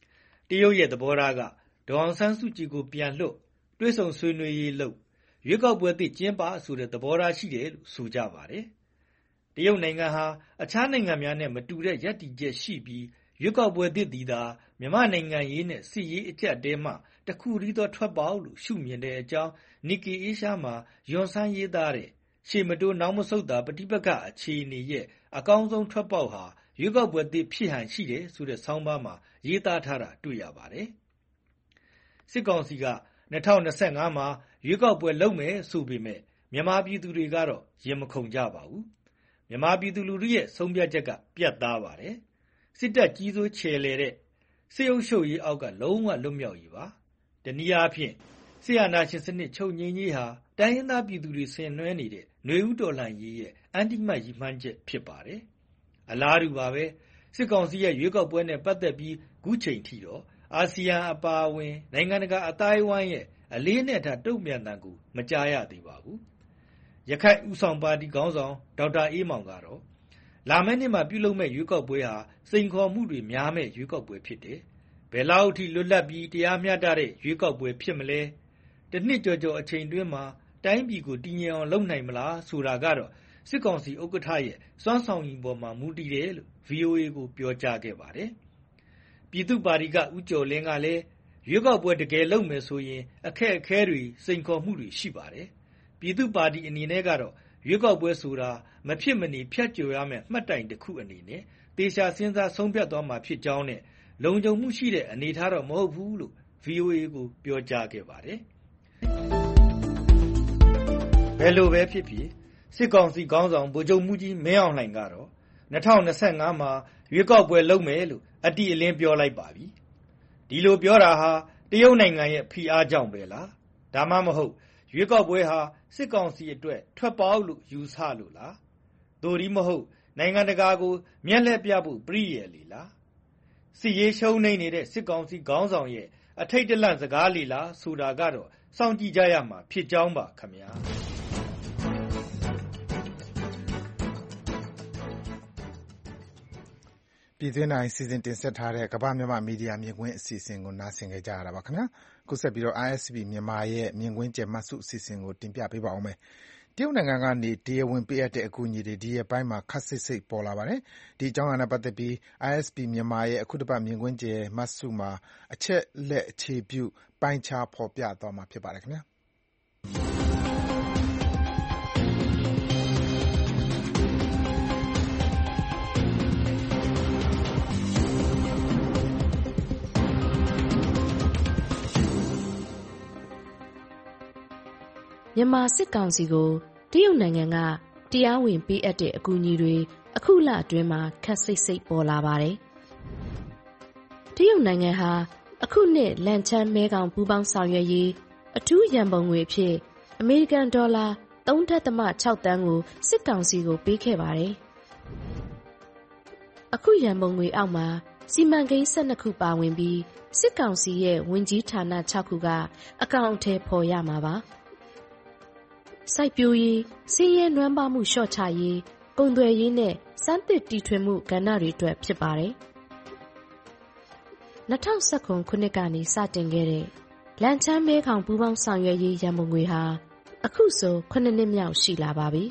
တရုတ်ရဲ့သဘောထားကဒေါ်အောင်ဆန်းစုကြည်ကိုပြန်လွှတ်တွေ့ဆုံဆွေးနွေးရေးလုပ်ရွေးကောက်ပွဲသစ်ကျင်းပဆိုတဲ့သဘောထားရှိတယ်လို့ဆိုကြပါတယ်။တရုတ်နိုင်ငံဟာအခြားနိုင်ငံများနဲ့မတူတဲ့ရပ်တည်ချက်ရှိပြီးရွေးကောက်ပွဲသစ်သည်သာမြန်မာနိုင်ငံရေးနဲ့စစ်ရေးအကျပ်အတည်းမှတစ်ခုတည်းသောထွက်ပေါက်လို့ရှုမြင်တဲ့အကြောင်း Nikkei Asia မှာယွန်ဆန်းရေးသားတဲ့ရှေ့မတိုးနောက်မဆုတ်သာပဋိပက္ခအခြေအနေရဲ့အကောင်းဆုံးထွက်ပေါက်ဟာရွေးကောက်ပွဲသစ်ဖြစ်ဟန်ရှိတယ်ဆိုတဲ့ဆောင်းပါးမှာရေးသားထားတာတွေ့ရပါတယ်။စစ်ကောင်စီက2025မှာရွေးကောက်ပွဲလုပ်မယ်ဆိုပေမဲ့မြန်မာပြည်သူတွေကတော့ရင်မခုန်ကြပါဘူး။မြန်မာပြည်သူလူထုရဲ့ဆုံးဖြတ်ချက်ကပြတ်သားပါတယ်။စစ်တပ်ကြီးစိုးချယ်လေတဲ့စစ်အုပ်ချုပ်ရေးအောက်ကလုံးဝလွတ်မြောက်ရေးပါ။တနည်းအားဖြင့်ဆီယနာရှင်စနစ်ချုပ်ငြိမ်းရေးဟာတိုင်းရင်းသားပြည်သူတွေဆင်နွှဲနေတဲ့ຫນွေဥတော်လှန်ရေးရဲ့အန်တိမတ်ရည်မှန်းချက်ဖြစ်ပါတယ်။အလားတူပါပဲစစ်ကောင်စီရဲ့ရွေးကောက်ပွဲနဲ့ပတ်သက်ပြီးခုချိန်ထိတော့အာဆီယံအပါအဝင်နိုင်ငံတကာအတိုင်းအဝိုင်းရဲ့အလေးနဲ့ထားတုံ့ပြန်တန်ကိုမကြားရသေးပါဘူး။ရခိုင်ဦးဆောင်ပါတီခေါင်းဆောင်ဒေါက်တာအေးမောင်ကတော့လာမယ့်နှစ်မှာပြုလုပ်မဲ့ရွေးကောက်ပွဲဟာစိန်ခေါ်မှုတွေများမဲ့ရွေးကောက်ပွဲဖြစ်တယ်။ဘယ်လောက်ထိလွတ်လပ်ပြီးတရားမျှတတဲ့ရွေးကောက်ပွဲဖြစ်မလဲ။တစ်နှစ်ကျော်အချိန်တွင်းမှာတိုင်းပြည်ကိုတည်ငြိမ်အောင်လုပ်နိုင်မလားဆိုတာကတော့စစ်ကောင်စီဥက္ကဋ္ဌရဲ့စွမ်းဆောင်ရည်ပေါ်မှာမူတည်တယ်လို့ VOA ကိုပြောကြားခဲ့ပါတယ်။ပြည်သူ့ပါတီကဦးကျော်လင်းကလည်းရွေးကောက်ပွဲတကယ်လုပ်မယ်ဆိုရင်အခက်အခဲတွေစိန်ခေါ်မှုတွေရှိပါတယ်။ပြည်သူ့ပါတီအနေနဲ့ကတော့ရွေးကောက်ပွဲဆိုတာမဖြစ်မနေဖြတ်ကျော်ရမယ့်မှတ်တိုင်တစ်ခုအနေနဲ့တေချာစဉ်းစားဆုံးဖြတ်သွားမှာဖြစ်ကြောင်းနဲ့လုံခြုံမှုရှိတဲ့အနေအထားတော့မဟုတ်ဘူးလို့ VOA ကိုပြောကြားခဲ့ပါတယ်။ဘယ်လိုပဲဖြစ်ဖြစ်စစ်ကောင်စီခေါင်းဆောင်ဗိုလ်ချုပ်မှူးကြီးမင်းအောင်လှိုင်ကတော့2025မှာရွေးကောက်ပွဲလုပ်မယ်လို့အတိအလင်းပြောလိုက်ပါပြီ။ဒီလိုပြောတာဟာတရုတ်နိုင်ငံရဲ့ဖိအားကြောင့်ပဲလား။ဒါမှမဟုတ်ရွေးကောက်ပွဲဟာစစ်ကောင်စီအတွက်ထွက်ပေါက်လို့ယူဆလို့လား။သို့ဒီမဟုတ်နိုင်ငံတကာကိုမျက်လှည့်ပြဖို့ပြည့်ရည်လေလား။စစ်ရေးရှုံးနေတဲ့စစ်ကောင်စီခေါင်းဆောင်ရဲ့အထိတ်တလန့်စကားလေလားဆိုတာကတော့စောင့်ကြည့်ကြရမှာဖြစ်ကြောင်းပါခင်ဗျာ။ပြည်တွင်းနိုင်စီစဉ်တင်ဆက်ထားတဲ့ကမ္ဘာမြန်မာမီဒီယာမြင်ကွင်းအစီအစဉ်ကိုနားဆင်ကြရတာပါခင်ဗျာခုဆက်ပြီးတော့ ISP မြန်မာရဲ့မြင်ကွင်းကျယ်မှတ်စုအစီအစဉ်ကိုတင်ပြပေးပါအောင်မယ်တရုတ်နိုင်ငံကနေတရားဝင်ပေးအပ်တဲ့အကူအညီတွေဒီရက်ပိုင်းမှာခက်ဆစ်စိတ်ပေါ်လာပါတယ်ဒီအကြောင်းအရာနဲ့ပတ်သက်ပြီး ISP မြန်မာရဲ့အခုတစ်ပတ်မြင်ကွင်းကျယ်မှတ်စုမှာအချက်လက်အခြေပြုပိုင်းခြားဖော်ပြသွားမှာဖြစ်ပါတယ်ခင်ဗျာမြန်မာစစ်ကောင်စီကိုတရုတ်နိုင်ငံကတရားဝင်ပေးအပ်တဲ့အကူအညီတွေအခုလအတွင်းမှာခက်စိတ်ပေါ်လာပါတယ်။တရုတ်နိုင်ငံဟာအခုနှစ်လန်ချန်းမဲခေါင်ပူးပေါင်းဆောင်ရွက်ရေးအထူးရန်ပုံငွေအဖြစ်အမေရိကန်ဒေါ်လာ 3.6 သန်းကိုစစ်ကောင်စီကိုပေးခဲ့ပါတယ်။အခုရန်ပုံငွေအောက်မှာစီမံကိန်း12ခုပါဝင်ပြီးစစ်ကောင်စီရဲ့ဝန်ကြီးဌာန6ခုကအကောင့်အထည်ဖော်ရမှာပါ။စိုက်ပျိုးရေး၊စီးရဲနွမ်းပါမှုလျှော့ချရေး၊ကုန်သွယ်ရေးနဲ့စမ်းသစ်တီထွင်မှုကဏ္ဍတွေအတွက်ဖြစ်ပါတယ်။2019 ခုနှစ်ကနေစတင်ခဲ့တဲ့လန်ချန်းမဲခေါင်ပူးပေါင်းဆောင်ရွက်ရေးရန်ပုံငွေဟာအခုဆို9နှစ်မြောက်ရှိလာပါပြီ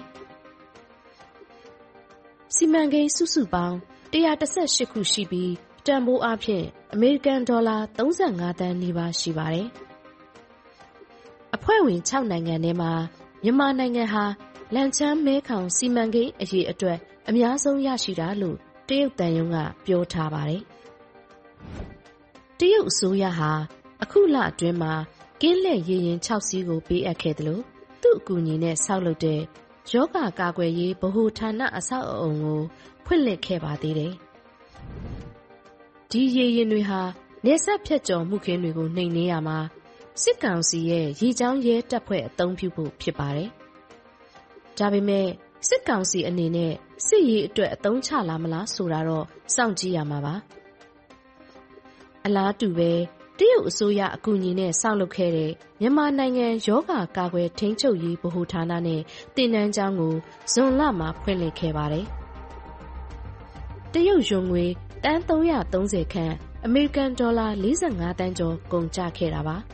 ။စီမံကိန်းစုစုပေါင်း118ခုရှိပြီးတန်ဖိုးအားဖြင့်အမေရိကန်ဒေါ်လာ35သန်းနီးပါးရှိပါတယ်။အဖွဲ့ဝင်6နိုင်ငံထဲမှာမြန်မာနိုင်ငံဟာလန်ချန်းမဲခေါင်စီမံကိန်းအရေးအတွက်အများဆုံးရရှိတာလို့တရုတ်တန်ယုံကပြောထားပါတယ်။တရုတ်အစိုးရဟာအခုလအတွင်းမှာကင်းလှည့်ရေရင်6စီးကိုပေးအပ်ခဲ့တယ်လို့သူ့အကူအညီနဲ့ဆောက်လုပ်တဲ့ယောဂကာကွယ်ရေးဗဟိုဌာနအဆောက်အအုံကိုဖွင့်လှစ်ခဲ့ပါသေးတယ်။ဒီရေရင်တွေဟာနေဆက်ဖြတ်ကျော်မှုခင်းတွေကိုနှိမ်နင်းရမှာစစ်ကောင်စီရဲ့ရေချောင်းရဲတပ်ဖွဲ့အသုံးပြုဖို့ဖြစ်ပါတယ်။ဒါပေမဲ့စစ်ကောင်စီအနေနဲ့စစ်ရေးအတွက်အသုံးချလာမလားဆိုတာတော့စောင့်ကြည့်ရမှာပါ။အလားတူပဲတရုတ်အစိုးရအကူအညီနဲ့ဆောက်လုပ်ခဲ့တဲ့မြန်မာနိုင်ငံယောဂကာကွယ်ထိန်းချုပ်ရေးဗဟိုဌာနနဲ့တင်နန်းကျောင်းကိုဇွန်လမှာဖွင့်လှစ်ခဲ့ပါတယ်။တရုတ်ယွမ်ငွေတန်း330ခန့်အမေရိကန်ဒေါ်လာ45 သန်းကျော်ကုန်ကျခဲ့တာပါ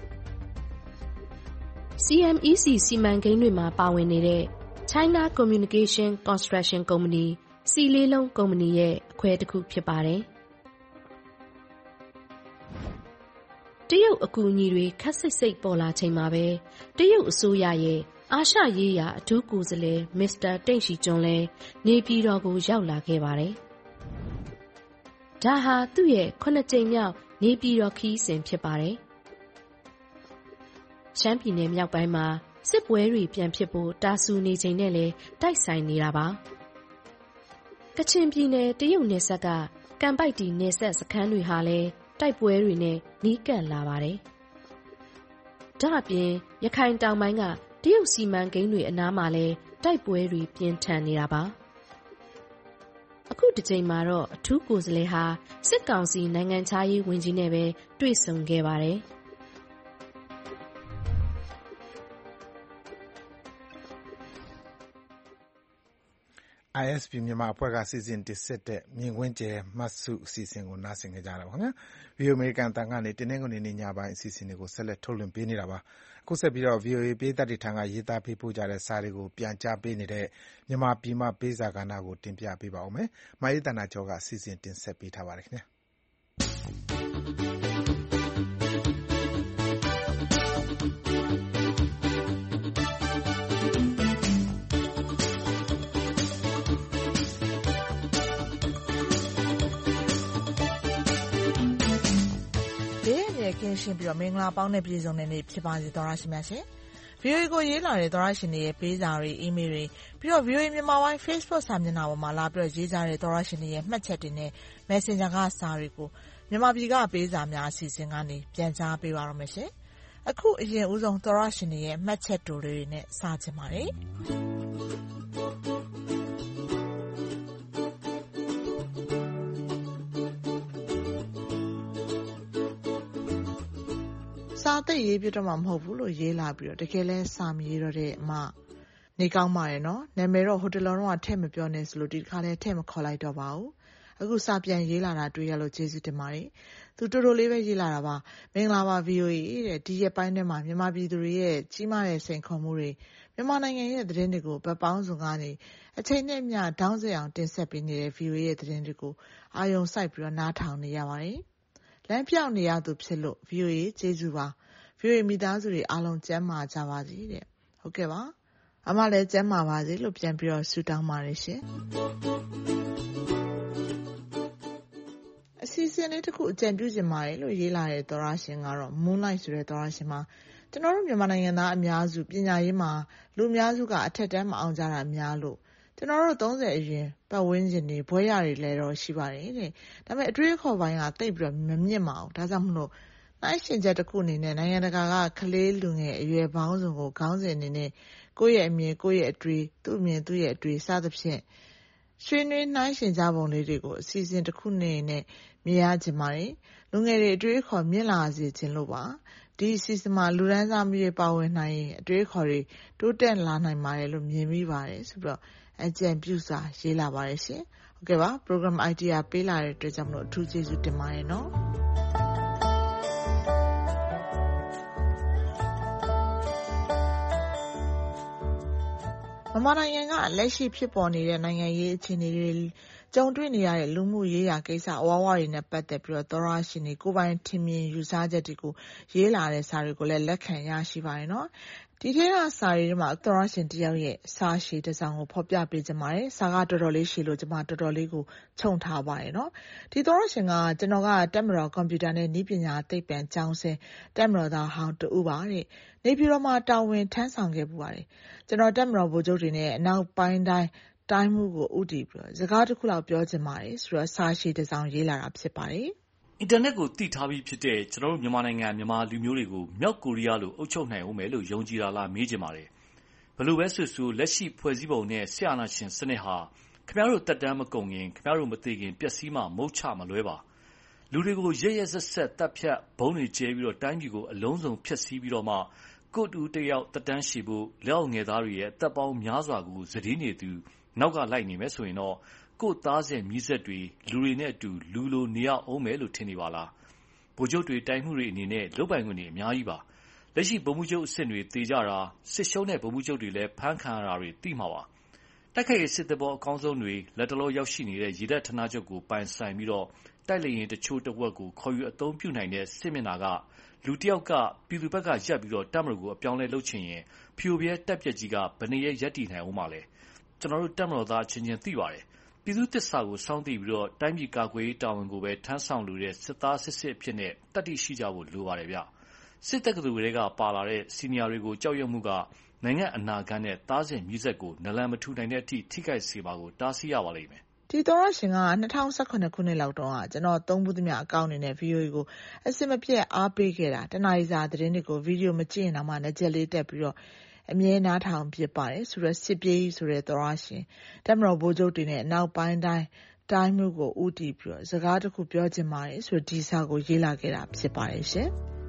။ CMEC စီမံကိန်းတွေမှာပါဝင်နေတဲ့ China Communication Construction Company စီလေးလုံးကုမ္ပဏီရဲ့အခွဲတစ်ခုဖြစ်ပါတယ်။တရုတ်အကူအညီတွေခက်စိတ်ပေါ်လာချိန်မှာပဲတရုတ်အစိုးရရဲ့အာရှရေးရာအထူးကိုယ်စားလှယ်မစ္စတာတိန့်ရှီကျွန်းလည်းနေပြည်တော်ကိုရောက်လာခဲ့ပါတယ်။ဒါဟာသူ့ရဲ့9 ကြိမ်မြောက်နေပြည်တော်ခရီးစဉ်ဖြစ်ပါတယ်။ရှမ်းပြည်နယ်မြောက်ပိုင်းမှာစစ်ပွဲတွေပြန်ဖြစ်ဖို့တာဆူနေချိန်နဲ့လည်းတိုက်ဆိုင်နေတာပါ။ကချင်ပြည်နယ်တရုတ်နယ်စပ်ကကံပိုက်တီနယ်စပ်စခန်းတွေဟာလည်းတိုက်ပွဲတွေနဲ့နီးကပ်လာပါတယ်။ဒါအပြင်ရခိုင်တောင်ပိုင်းကတရုတ်စီမံကိန်းတွေအနားမှာလည်းတိုက်ပွဲတွေပြင်းထန်နေတာပါ။အခုတစ်ချိန်မှာတော့အထူးကိုယ်စားလှယ်ဟာစစ်ကောင်စီနိုင်ငံခြားရေးဝန်ကြီးနဲ့ပဲတွေ့ဆုံခဲ့ပါတယ်။ ISP မြန်မာအဖွဲ့ကစီစဉ်တင်ဆက်တဲ့မြင်ကွင်းကျယ်မှတ်စုအစီအစဉ်ကိုနားဆင်ကြတာပါခင်ဗျာ။ VOA အမေရိကန်အသံကနေတင်းနှင်းကုန်နေညပိုင်းအစီအစဉ်တွေကိုဆက်လက်ထုတ်လွှင့်ပေးနေတာပါ။အခုဆက်ပြီးတော့ VOA ပြည်သက်တွေထံကရေးသားပေးပို့ကြတဲ့စာတွေကိုပြန်ကြားပေးနေတဲ့မြန်မာပြည်မပေးစာကဏ္ဍကိုတင်ပြပေးပါဦးမယ်။မအေးတနာကျော်ကစီစဉ်တင်ဆက်ပေးထားပါတယ်ခင်ဗျာ။ကင်းရှင်းပြီးတော့မင်္ဂလာပေါင်းနဲ့ပြည်စုံတဲ့နေ့ဖြစ်ပါစေသောရရှိမြတ်ရှင်။ VOA ကိုရေးလာတဲ့သောရရှင်တွေရဲ့ပေးစာတွေအီးမေးလ်တွေပြီးတော့ VOA မြန်မာပိုင်း Facebook စာမျက်နှာပေါ်မှာလာပြီးတော့ရေးကြတဲ့သောရရှင်တွေရဲ့မှတ်ချက်တွေနဲ့ Messenger ကစာတွေကိုမြန်မာပြည်ကပေးစာများအစီအစဉ်ကနေပြန်ကြားပေးပါရမယ်ရှင်။အခုအရင်ဦးဆုံးသောရရှင်တွေရဲ့မှတ်ချက်တိုလေးတွေနဲ့စချင်ပါတယ်။စာသိရေးပြတော့မှမဟုတ်ဘူးလို့ရေးလာပြီးတော့တကယ်လဲစာမရေးတော့တဲ့အမနေကောင်းပါရဲ့နော်နာမည်တော့ဟိုတလုံးတော့ထည့်မပြောနဲ့ဆိုလို့ဒီတစ်ခါလဲထည့်မခေါ်လိုက်တော့ပါဘူးအခုစာပြန်ရေးလာတာတွေ့ရလို့ကျေးဇူးတင်ပါတယ်သူတော်တော်လေးပဲရေးလာတာပါမင်္ဂလာပါ VOA တဲ့ဒီရက်ပိုင်းထဲမှာမြန်မာပြည်သူတွေရဲ့ကြီးမားတဲ့စိန်ခေါ်မှုတွေမြန်မာနိုင်ငံရဲ့သတင်းတွေကိုဗတ်ပေါင်းစုံကနေအချိန်နဲ့မျှတောင်းစအောင်တင်ဆက်ပေးနေတဲ့ VOA ရဲ့သတင်းတွေကိုအာယုံစိုက်ပြီးတော့နားထောင်နေရပါတယ်လမ်းပြောင်းနေရသူဖြစ်လို့ VOA ကျေးဇူးပါVOA မိသားစုတွေအားလုံးကျန်းမာကြပါစေတဲ့ဟုတ်ကဲ့ပါအမလည်းကျန်းမာပါစေလို့ပြန်ပြီးတော့ဆုတောင်းပါတယ်ရှင်အစီအစဉ်လေးတစ်ခုအကြံပြုချင်ပါတယ်လို့ရေးလာတဲ့သောရရှင်ကတော့ Moonlight ဆိုတဲ့သောရရှင်မှာကျွန်တော်တို့မြန်မာနိုင်ငံသားအများစုပညာရေးမှာလူအများစုကအထက်တန်းမအောင်ကြတာများလို့ကျွန်တော်တို့30အရွယ်ပတ်ဝန်းကျင်တွေဘွဲရတွေလည်းတော့ရှိပါတယ်တဲ့ဒါပေမဲ့အတွေးအခေါ်ပိုင်းကတိတ်ပြီးတော့မမြင့်ပါဘူးဒါကြောင့်မလို့နိုင်ရှင်ချက်တစ်ခုအနေနဲ့နိုင်ငံတကာကကလေးလူငယ်အရွယ်ပေါင်းစုံကိုခေါင်းစဉ်အနေနဲ့ကိုယ့်ရဲ့အမြင်ကိုယ့်ရဲ့အတွေ့သူ့အမြင်သူ့ရဲ့အတွေ့စသဖြင့်ဆွေးနွေးနိုင်ရှင်ကြပုံလေးတွေကိုအစီအစဉ်တစ်ခုနဲ့မြင်ရခြင်းပါတယ်လူငယ်တွေအတွေ့အခေါ်မြင့်လာစေခြင်းလို့ပါဒီအစီအစဉ်မှာလူဒန်းစားမျိုးတွေပါဝင်နိုင်ရင်အတွေ့အခေါ်တွေတိုးတက်လာနိုင်ပါတယ်လို့မြင်မိပါတယ်ဆိုပြီးတော့အကြံပြုစာရေးလာပါတယ်ရှင်ဟုတ်ကဲ့ပါ program idea ပေးလာတဲ့အတွက်ကြောင့်မလို့အထူးကျေးဇူးတင်ပါတယ်နော်မြန်မာနိုင်ငံကလက်ရှိဖြစ်ပေါ်နေတဲ့နိုင်ငံရေးအခြေအနေတွေကြုံတွေ့နေရတဲ့လူမှုရေးရာကိစ္စအဝါဝါတွေနဲ့ပတ်သက်ပြီးတော့သောရရှင်တွေကိုပိုင်ထင်မြင်ယူဆချက်တွေကိုရေးလာတဲ့စာတွေကိုလည်းလက်ခံရရှိပါတယ်နော်ဒီထဲကစာတွေထဲမှာသောရရှင်တယောက်ရဲ့စာရှည်တစ်စောင်ကိုဖော်ပြပေးကြပါတယ်စာကတော်တော်လေးရှည်လို့ကျွန်မတော်တော်လေးကိုခြုံထားပါတယ်နော်ဒီသောရရှင်ကကျွန်တော်ကတက်မတော်ကွန်ပျူတာနဲ့နည်းပညာသိပ္ပံကျောင်းဆင်းတက်မတော်သားဟောင်းတူပါတဲ့နေပြည်တော်မှာတာဝန်ထမ်းဆောင်ခဲ့ပူပါတယ်ကျွန်တော်တက်မတော်ဗိုလ်ချုပ်တွေနဲ့အနောက်ပိုင်းတိုင်းမှုကိုဥတည်ပြီးစကားတစ်ခုလောက်ပြောချင်ပါတယ်ဆိုတော့စာရှည်တစ်စောင်ရေးလာတာဖြစ်ပါတယ်အင်တာနက်ကိုသိထားပြီးဖြစ်တဲ့ကျွန်တော်တို့မြန်မာနိုင်ငံမြန်မာလူမျိုးတွေကိုမြောက်ကိုရီးယားလိုအုပ်ချုပ်နိုင်အောင်မယ်လို့ယုံကြည်တာလားမေးချင်ပါတယ်ဘယ်လိုပဲဆိုလက်ရှိဖွဲ့စည်းပုံနဲ့ဆရာနာရှင်စနစ်ဟာခင်ဗျားတို့တက်တမ်းမကုန်ခင်ခင်ဗျားတို့မသိခင်ပျက်စီးမှမုတ်ချမလွဲပါလူတွေကိုရရဆက်ဆက်တပ်ဖြတ်ဘုံတွေကျဲပြီးတော့တိုင်းပြည်ကိုအလုံးစုံဖျက်ဆီးပြီးတော့မှကိုတူတယောက်တက်တန်းရှိဖို့လက်အောက်ငယ်သားတွေရဲ့တပ်ပေါင်းများစွာကိုဇဒီနေသူနောက်ကလိုက်နေမယ်ဆိုရင်တော့ကိုသားဆက်မြည်ဆက်တွေလူတွေနဲ့အတူလူလိုနေရအောင်မယ်လို့ထင်နေပါလားဗိုလ်ချုပ်တွေတိုင်းမှုတွေအနေနဲ့လုပ်ပိုင်ခွင့်တွေအများကြီးပါလက်ရှိဗိုလ်မှူးချုပ်အဆင့်တွေတေကြတာစစ်ရှုံးတဲ့ဗိုလ်မှူးချုပ်တွေလည်းဖမ်းခံရတာတွေသိမှာပါတိုက်ခိုက်ရေးစစ်တပ်ပေါ်အကောင်းဆုံးတွေလက်တလောရောက်ရှိနေတဲ့ရေတပ်ဌာနချုပ်ကိုပိုင်ဆိုင်ပြီးတော့တိုက်လေရင်တချို့တစ်ဝက်ကိုခေါ်ယူအသုံးပြုနိုင်တဲ့စစ်မျက်နှာကလူတစ်ယောက်ကပြည်သူဘက်ကရပ်ပြီးတော့တပ်မတော်ကိုအပြောင်းလဲလုပ်ချင်ရင်ဖြိုပြဲတက်ပြက်ကြီးကဘယ်နည်းရက်တည်နိုင်အောင်မလဲကျွန်တော်တို့တပ်မတော်သားချင်းချင်းသိပါတယ်ပြည်သူသစ္စာကိုစောင့်သိပြီးတော့တိုင်းပြည်ကာကွယ်ရေးတာဝန်ကိုပဲထမ်းဆောင်လိုတဲ့စစ်သားစစ်စစ်အဖြစ်နဲ့တတ်သိရှိကြဖို့လိုပါတယ်ဗျစစ်တပ်ကလူတွေကပါလာတဲ့စီနီယာတွေကိုကြောက်ရွံ့မှုကနိုင်ငံအနာဂတ်နဲ့သားစဉ်မြစ်ဆက်ကိုနလန်မထူနိုင်တဲ့အထိထိခိုက်စေပါကိုတားဆီးရပါလိမ့်မယ်ဒီသောရရှင်က2018ခုနှစ်လောက်တုန်းကကျွန်တော်သုံးဘူးသမျှအကောင့်အနေနဲ့ VOA ကိုအစစ်မပြတ်အားပေးခဲ့တာတနအီစာသတင်းတွေကိုဗီဒီယိုမကြည့်ရင်တော့မှလက်ချက်လေးတက်ပြီးတော့အမြဲနားထောင်ဖြစ်ပါတယ်ဆိုတော့စစ်ပြေးဆိုတဲ့သောရရှင်တက်မတော်ဘိုးချုပ်တွေနဲ့အနောက်ပိုင်းတိုင်းမှုကိုဥတီပြီးတော့စကားတစ်ခုပြောချင်ပါတယ်ဆိုတော့ဒီစာကိုရေးလာခဲ့တာဖြစ်ပါတယ်ရှင်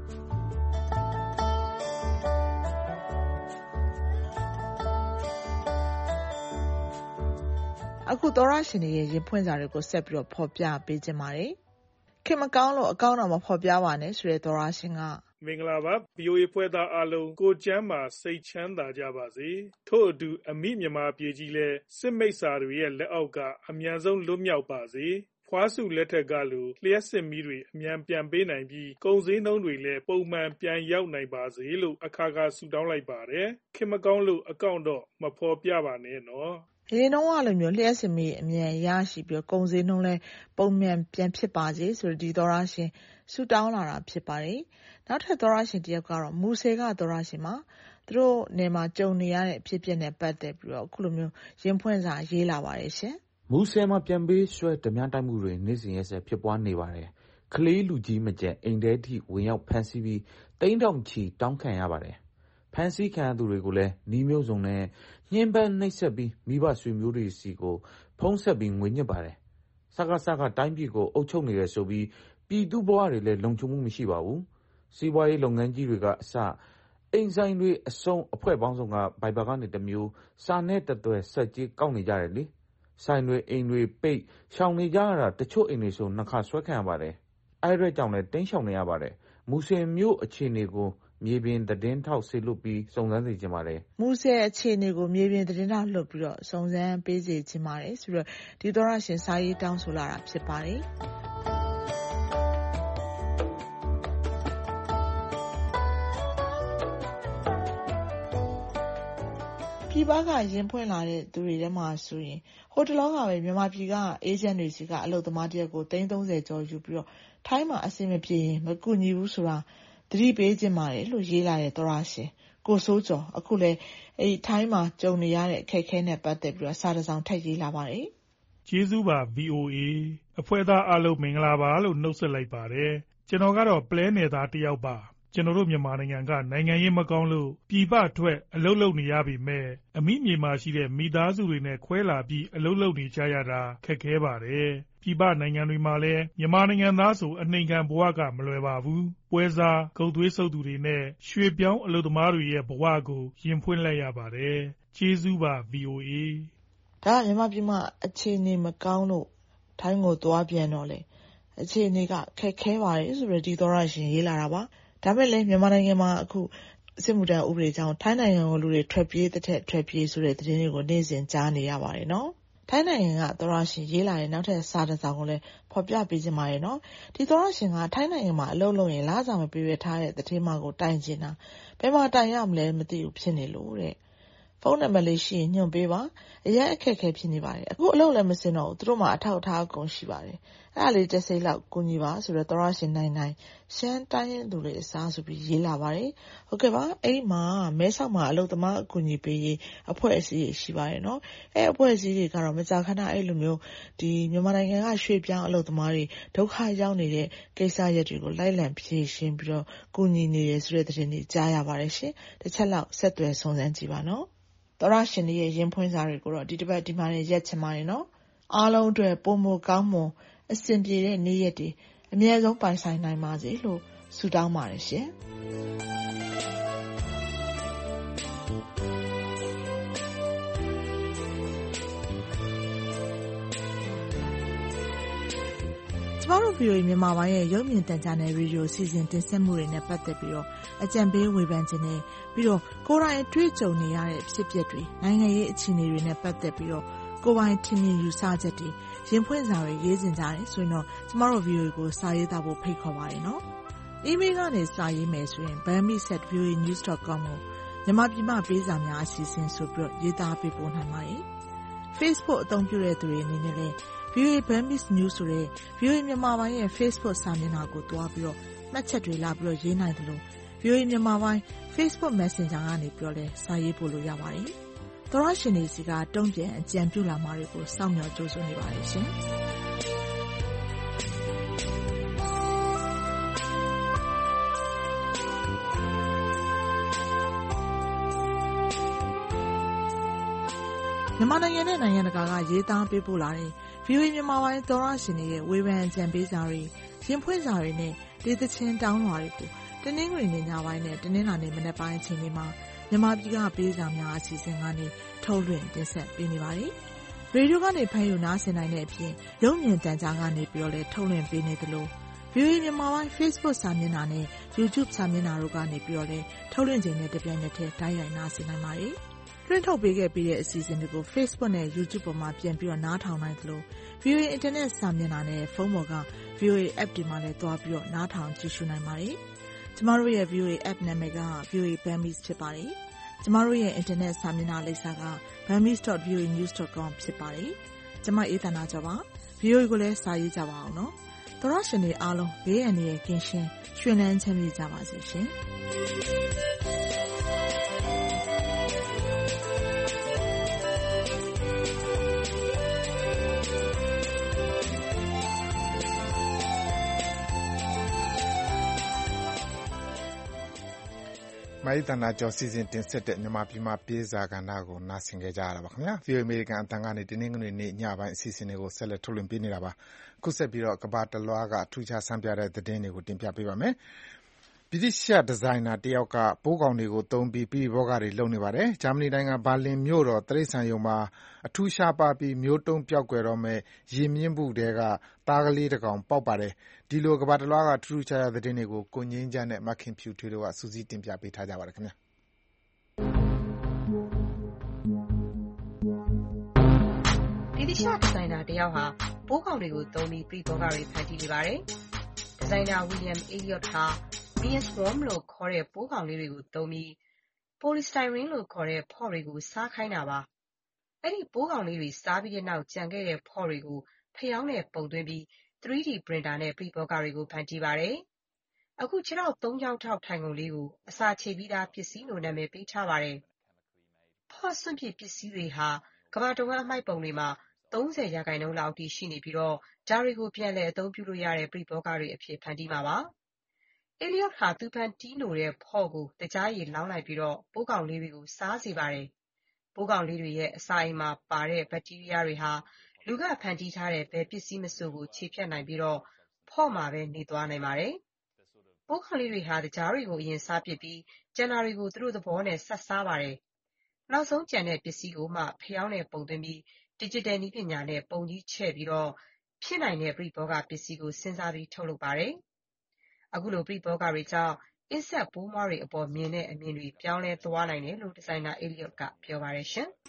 အခုသောရရှင်ရဲ့ရင်ဖွင့်စာတွေကိုဆက်ပြီးတော့ဖော်ပြပေးခြင်းပါတယ်ခင်မကောင်းလို့အကောင့်တော့မဖော်ပြပါနဲ့ဆိုတဲ့သောရရှင်ကမင်္ဂလာပါ VOA ဖွဲ့သားအားလုံးကိုကျမ်းမှာစိတ်ချမ်းသာကြပါစေထို့အတူအမိမြန်မာပြည်ကြီးလဲစစ်မိတ်စာတွေရဲ့လက်အောက်ကအမြန်ဆုံးလွတ်မြောက်ပါစေဖွားစုလက်ထက်ကလိုလျှက်စစ်မီးတွေအမြန်ပြန်ပေးနိုင်ပြီးကုန်စည်နှုန်းတွေလည်းပုံမှန်ပြန်ရောက်နိုင်ပါစေလို့အခါခါဆုတောင်းလိုက်ပါတယ်ခင်မကောင်းလို့အကောင့်တော့မဖော်ပြပါနဲ့နော်ဒီတော့ကလိုမျိုးလျှက်စစ်မီးအမြန်ရရှိပြီးကုန်စည်နှုန်းလဲပုံမှန်ပြန်ဖြစ်ပါစေဆိုတော့ဒီသောရရှင်ဆုတောင်းလာတာဖြစ်ပါတယ်နောက်ထပ်သောရရှင်တယောက်ကတော့မူဆယ်ကသောရရှင်မှာသူတို့နေမှာကြုံနေရတဲ့အဖြစ်အပျက်နဲ့ပတ်သက်ပြီးတော့အခုလိုမျိုးရင်ဖွင့်စာရေးလာပါတယ်ရှင်မူဆယ်မှာပြန်ပေးဆွဲဓမြတိုက်မှုတွေနေ့စဉ်ရက်ဆက်ဖြစ်ပွားနေပါတယ်ကလေးလူကြီးမကျန်အိမ်ထဲထိဝင်ရောက်ဖမ်းဆီးပြီးတိန်းတောင်ချီတောင်းခံရပါတယ်ဖမ်းဆီးခံရသူတွေကိုလည်းနှီးမျိုးစုံနဲ့ညှဉ်းပန်းနှိပ်စက်ပြီးမိဘဆွေမျိုးတွေစီကိုဖုံးဆက်ပြီးငွေညစ်ပါတယ်စကားတိုင်းပြည်ကိုအုပ်ချုပ်နေတယ်ဆိုပြီးပြည်သူဘဝတွေလည်းလုံခြုံမှုမရှိပါဘူးစီးပွားရေးလုပ်ငန်းကြီးတွေကအစအိမ်ဆိုင်တွေအစုံအဖွဲ့ပေါင်းစုံကဘိုက်ဘာကနေတစ်မျိုးစာနဲ့တသွဲဆက်ကြီးကောက်နေကြတယ်လေဆိုင်တွေအိမ်တွေပိတ်ရှောင်နေကြရတာတချို့အိမ်တွေဆိုနှစ်ခါဆွဲခံရပါတယ်အဲ့အတွက်ကြောင့်လည်းတင်းရှောင်နေရပါတယ်မူဆယ်မြို့အခြေအနေကိုမြေပြင်သတင်းထောက်ဆေလွတ်ပြီးစုံစမ်းစေချင်ပါတယ်မူဆယ်အခြေအနေကိုမြေပြင်သတင်းထောက်လွတ်ပြီးတော့စုံစမ်းပေးစေချင်ပါတယ်ဆိုတော့ဒီသောရရှင်စာရေးတောင်းဆိုလာတာဖြစ်ပါတယ်ပြည်ပကရင်ဖွင့်လာတဲ့သူတွေထဲမှာဆိုရင်ဟိုတလောကပဲမြန်မာပြည်ကအေဂျင့်တွေစီကအလုပ်သမားတယောက်ကို330ကျော်ယူပြီးတော့ထိုင်းမှာအဆင်မပြေရင်မကူညီဘူးဆိုတာသတိပေးခြင်းပါတယ်လို့ရေးလာတဲ့သောရရှင်ကိုစိုးကျော်အခုလည်းထိုင်းမှာကြုံနေရတဲ့အခက်အခဲနဲ့ပတ်သက်ပြီးတော့စာတစ်စောင်ထပ်ရေးလာပါတယ်ကျေးဇူးပါ VOA အဖွဲ့သားအားလုံးမင်္ဂလာပါလို့နှုတ်ဆက်လိုက်ပါတယ်ကျွန်တော်ကတော့ပလဲနယ်သားတယောက်ပါကျွန်တော်တို့မြန်မာနိုင်ငံကနိုင်ငံရေးမကောင်းလို့ပြည်ပထွက်အလုပ်လုပ်နေရပြီမဲ့အမိမြေမှာရှိတဲ့မိသားစုတွေနဲ့ခွဲလာပြီးအလုပ်လုပ်နေကြရတာခက်ခဲပါတယ်ပြည်ပနိုင်ငံတွေမှာလည်းမြန်မာနိုင်ငံသားဆိုအနှိမ်ခံဘဝကမလွယ်ပါဘူးပွဲစားဂုတ်သွေးစုပ်သူတွေနဲ့ရွှေပြောင်းအလုပ်သမားတွေရဲ့ဘဝကိုရင်ဖွင့်လိုက်ရပါတယ်ကျေးဇူးပါ VOA ဒါမြန်မာပြည်မှာအခြေအနေမကောင်းလို့ထိုင်းကိုသွားပြန်တော့လေအခြေအနေကခက်ခဲပါတယ်ဆိုတော့ဒီသောရရှင်ရေးလာတာပါဒါပေမဲ့လည်းမြန်မာနိုင်ငံမှာအခုစစ်မှုထမ်းဥပဒေကြောင့်ထိုင်းနိုင်ငံကိုလူတွေထွက်ပြေးတဲ့ထွက်ပြေးဆိုတဲ့သတင်းတွေကိုနေ့စဉ်ကြားနေရပါတယ်နော်ထိုင်းနိုင်ငံကသောရရှင်ရေးလာတဲ့နောက်ထပ်စာတစ်စောင်ကိုလည်းဖော်ပြပေးခြင်းပါတယ်နော်ဒီသောရရှင်ကထိုင်းနိုင်ငံမှာအလုပ်လုပ်ရင်လစာမပေးရထားတဲ့သတင်းမှကိုတိုင်ချင်တာဘယ်မှာတိုင်ရမလဲမသိဘူးဖြစ်နေလို့တဲ့ဖုန်းနံပါတ်လေးရှိရင်ညွှန်ပေးပါအရင်အခက်အခဲဖြစ်နေပါတယ်အခုအလုပ်လည်းမစင်တော့ဘူးသူတို့မှာအထောက်အထားအကုန်ရှိပါတယ်အဲ့ဒါလေးတစ်စိမ့်လောက်ကူညီပါဆိုတော့သောရရှင်နိုင်ရှမ်းတိုင်းရင်းသူတွေအစားဆိုပြီးရေးလာပါတယ်ဟုတ်ကဲ့ပါအဲ့ဒီမှာမဲဆောက်မှာအလုပ်သမားအကူအညီပေးရေးအဖွဲ့အစည်းတွေရှိပါတယ်နော်အဲ့အဖွဲ့အစည်းတွေကတော့မကြာခဏအဲ့လိုမျိုးဒီမြန်မာနိုင်ငံကရွှေ့ပြောင်းအလုပ်သမားတွေဒုက္ခရောက်နေတဲ့ကိစ္စရပ်တွေကိုလိုက်လံဖြေရှင်းပြီးတော့ကူညီနေရဆိုတဲ့သတင်းတွေကြားရပါတယ်ရှင်တစ်ချက်လောက်ဆက်သွယ်စုံစမ်းကြည့်ပါနော်သောရရှင်ရဲ့ရင်ဖွင့်စာတွေကိုတော့ဒီတစ်ပတ်ဒီမှာနဲ့ရက်ချင်ပါတယ်နော်အားလုံးအတွက်ပုံမကောင်းမွန်အဆင်ပြေတဲ့နေ့ရက်တွေအမြဲဆုံးပိုင်ဆိုင်နိုင်ပါစေလို့ဆုတောင်းပါတယ်ရှင်ကျမတို့ VOA မြန်မာပိုင်းရဲ့ရုပ်မြင်သံကြားနယ်ရေဒီယိုစီစဉ်တင်ဆက်မှုတွေနဲ့ပတ်သက်ပြီးတော့အကြံပေးဝေဖန်ခြင်းနဲ့ပြီးတော့ကိုယ်တိုင်အတွေ့အကြုံနေရတဲ့ဖြစ်ပျက်တွေနိုင်ငံရေးအခြေအနေတွေနဲ့ပတ်သက်ပြီးတော့ကိုယ်ပိုင်ထင်မြင်ယူဆချက်တွေရင်ဖွင့်စာတွေရေးစင်ကြတယ်ဆိုရင်တော့ကျမတို့ VOA ကိုစာရေးသားဖို့ဖိတ်ခေါ်ပါတယ်နော်။ email ကနေစာရေးမယ်ဆိုရင် burmese@voanews.com ကိုမြန်မာပြည်မှာပေးစာများအစီအစဉ်ဆိုပြီးတော့ရေးသားပေးပို့နိုင်ပါတယ်။ Facebook အသုံးပြုတဲ့သူတွေအနေနဲ့လည်းVOA Burmese News ဆိုတဲ့ VOA မြန်မာပိုင်းရဲ့ Facebook စာမျက်နှာကိုတွားပြီးတော့မှတ်ချက်တွေလာပြီးတော့ရေးနိုင်တယ်လို့ VOA မြန်မာပိုင်း Facebook Messenger ကနေပြီးတော့လည်းစာရေးပို့လို့ရပါတယ်။သောရရှင်တွေစီကတုံ့ပြန်အကြံပြုလာမှာတွေကိုစောင့်မျှော်ကြိုးစားနေပါတယ်ရှင်။မြန်မာနိုင်ငံနဲ့နိုင်ငံတကာကရေးသားပေးပို့လာတဲ့ VOA မြန်မာပိုင်းသောရရှင်တွေရဲ့ဝေဖန်အကြံပေးစာတွေရင်ဖွင့်စာတွေနဲ့ဒေသချင်းတောင်းလွှာတွေကိုတနင်္ဂနွေနေ့ညပိုင်းနဲ့တနင်္လာနေ့မနက်ပိုင်းအချိန်တွေမှာမြန်မာပြည်ကပေးစာများအစီအစဉ်ကနေထုတ်လွှင့်တင်ဆက်ပေးနေပါတယ်။ရေဒီယိုကနေဖမ်းယူနားဆင်နိုင်တဲ့အပြင်ရုပ်မြင်သံကြားကနေပြီးတော့လည်းထုတ်လွှင့်ပေးနေသလို VOA မြန်မာပိုင်း Facebook စာမျက်နှာနဲ့ YouTube စာမျက်နှာတို့ကနေပြီးတော့လည်းထုတ်လွှင့်ခြင်းနဲ့တပြိုင်နက်တည်းတိုက်ရိုက်နားဆင်နိုင်ပါတယ်။လွှင့်ထုတ်ပေးခဲ့ပြီးတဲ့အစီအစဉ်တွေကို Facebook နဲ့ YouTube ပေါ်မှာပြန်ပြီးတော့နားထောင်နိုင်သလို VOA Internet စာမျက်နှာနဲ့ဖုန်းပေါ်က VOA App တွေမှာလည်းသွားပြီးတော့နားထောင်ကြည့်ရှုနိုင်ပါတယ်။ကျမတို့ရဲ့ VOA App နာမည်က VOA Burmese ဖြစ်ပါတယ်။ကျမတို့ရဲ့ Internet စာမျက်နှာလိပ်စာက burmese.voanews.com ဖြစ်ပါတယ်။ကျမအေးသန္တာကျော်ပါ။ VOA ကိုလည်းစာရေးကြပါအောင်နော်။သောရရှင်တွေအားလုံးဘေးအန္တရာယ်ကင်းရှင်းရွှင်လန်းချမ်းမြေ့ကြပါစေရှင်။မိုင်းတနာကျော်စီစဉ်တင်ဆက်တဲ့မြန်မာပြည်မှာပြေးစာကဏ္ဍကိုနားဆင်ကြရတာပါခင်ဗျာ VOA American အတန်ကနေတင်းငွေနေ့ညပိုင်းအစီအစဉ်တွေကိုဆက်လက်ထုတ်လွှင့်ပေးနေတာပါခုဆက်ပြီးတော့ကဘာတလွားကထူးခြားဆန်းပြတဲ့သတင်းတွေကိုတင်ပြပေးပါမယ်ဗြိတိရှ်ဒီဇိုင်နာတယောက်ကပိုးကောင်တွေကိုသုံးပြီးပြည်ဘောဂတွေလုပ်နေပါတယ်ဂျာမနီနိုင်ငံဘာလင်မြို့တော်တရိတ်ဆန်ယုံမှာအထူးရှားပါပြီးမျိုးတုံးပြောက်ွယ်တော့မဲ့ရေမြင့်မှုတွေကသားကလေးတစ်ကောင်ပေါက်ပါတယ်ဒီလိုကဘာတလွားကထူးခြားတဲ့သတင်းတွေကိုကိုငင်းချမ်းနဲ့မခင်ဖြူထွေးတို့ကစူးစီးတင်ပြပေးထားကြပါတယ်ခင်ဗျာဗြိတိရှ်ဒီဇိုင်နာတယောက်ဟာပိုးကောင်တွေကိုသုံးပြီးပြည်ဘောဂတွေဖန်တီးနေပါတယ်ဒီဇိုင်နာ William Elliot ဟာMearsworm လို့ခေါ်တဲ့ပိုးကောင်လေးတွေကိုသုံးပြီး polystyrene လို့ခေါ်တဲ့ဖော့တွေကိုစားခိုင်းတာပါ။အဲ့ဒီပိုးကောင်လေးတွေစားပြီးတဲ့နောက်ကျန်ခဲ့တဲ့ဖော့တွေကိုဖျောင်းနဲ့ပုံသွင်းပြီး 3D printer နဲ့ပြည်ဘောဂတွေကိုဖန်တီးပါတယ်။အခုခြေထောက်3ချောင်းထောက်ထိုင်ကုန်လေးကိုအစာချေပြီးသားပစ္စည်းလို့နာမည်ပေးထားပါတယ်။ဖော့စွန့်ပစ်ပစ္စည်းတွေဟာကမ္ဘာတဝန်းအမှိုက်ပုံတွေမှာ30% လောက်အထိရှိနေပြီးတော့ဒါတွေကိုပြန်လည်အသုံးပြုလို့ရတဲ့ပြည်ဘောဂတွေအဖြစ်ဖန်တီးမှာပါ။ Elliot ဟာသူဖန်တီးလိုတဲ့ဖော့ကိုတကြားရေလောင်းလိုက်ပြီးတော့ပိုးကောင်လေးတွေကိုစားစေပါတယ်။ပိုးကောင်လေးတွေရဲ့အစာအိမ်မှာပါတဲ့ဘက်တီးရီးယားတွေဟာလူကဖန်တီးထားတဲ့ဘယ်ပစ္စည်းမဆိုကိုခြေဖျက်နိုင်ပြီးတော့ဖော့မှာပဲနေသွားနိုင်ပါတယ်။ပိုးကောင်လေးတွေဟာတကြားတွေကိုအရင်စားပစ်ပြီးကျန်တာတွေကိုသူတို့သဘောနဲ့ဆက်စားပါတယ်။နောက်ဆုံးကျန်တဲ့ပစ္စည်းကိုမှဖျောင်းနဲ့ပုံသွင်းပြီးdigital နည်းပညာနဲ့ပုံကြီးချဲ့ပြီးတော့ဖြစ်နိုင်တဲ့ပြည်ဘောဂပစ္စည်းကိုစဉ်းစားပြီးထုတ်လုပ်ပါတယ်။အခုလိုပြည်ဘောဂတွေကြောင့်အင်းဆက်ပိုးမွားတွေအပေါ်မြင်တဲ့အမြင်တွေပြောင်းလဲသွားနိုင်တယ်လို့ဒီဇိုင်နာ Elliot ကပြောပါတယ်ရှင်။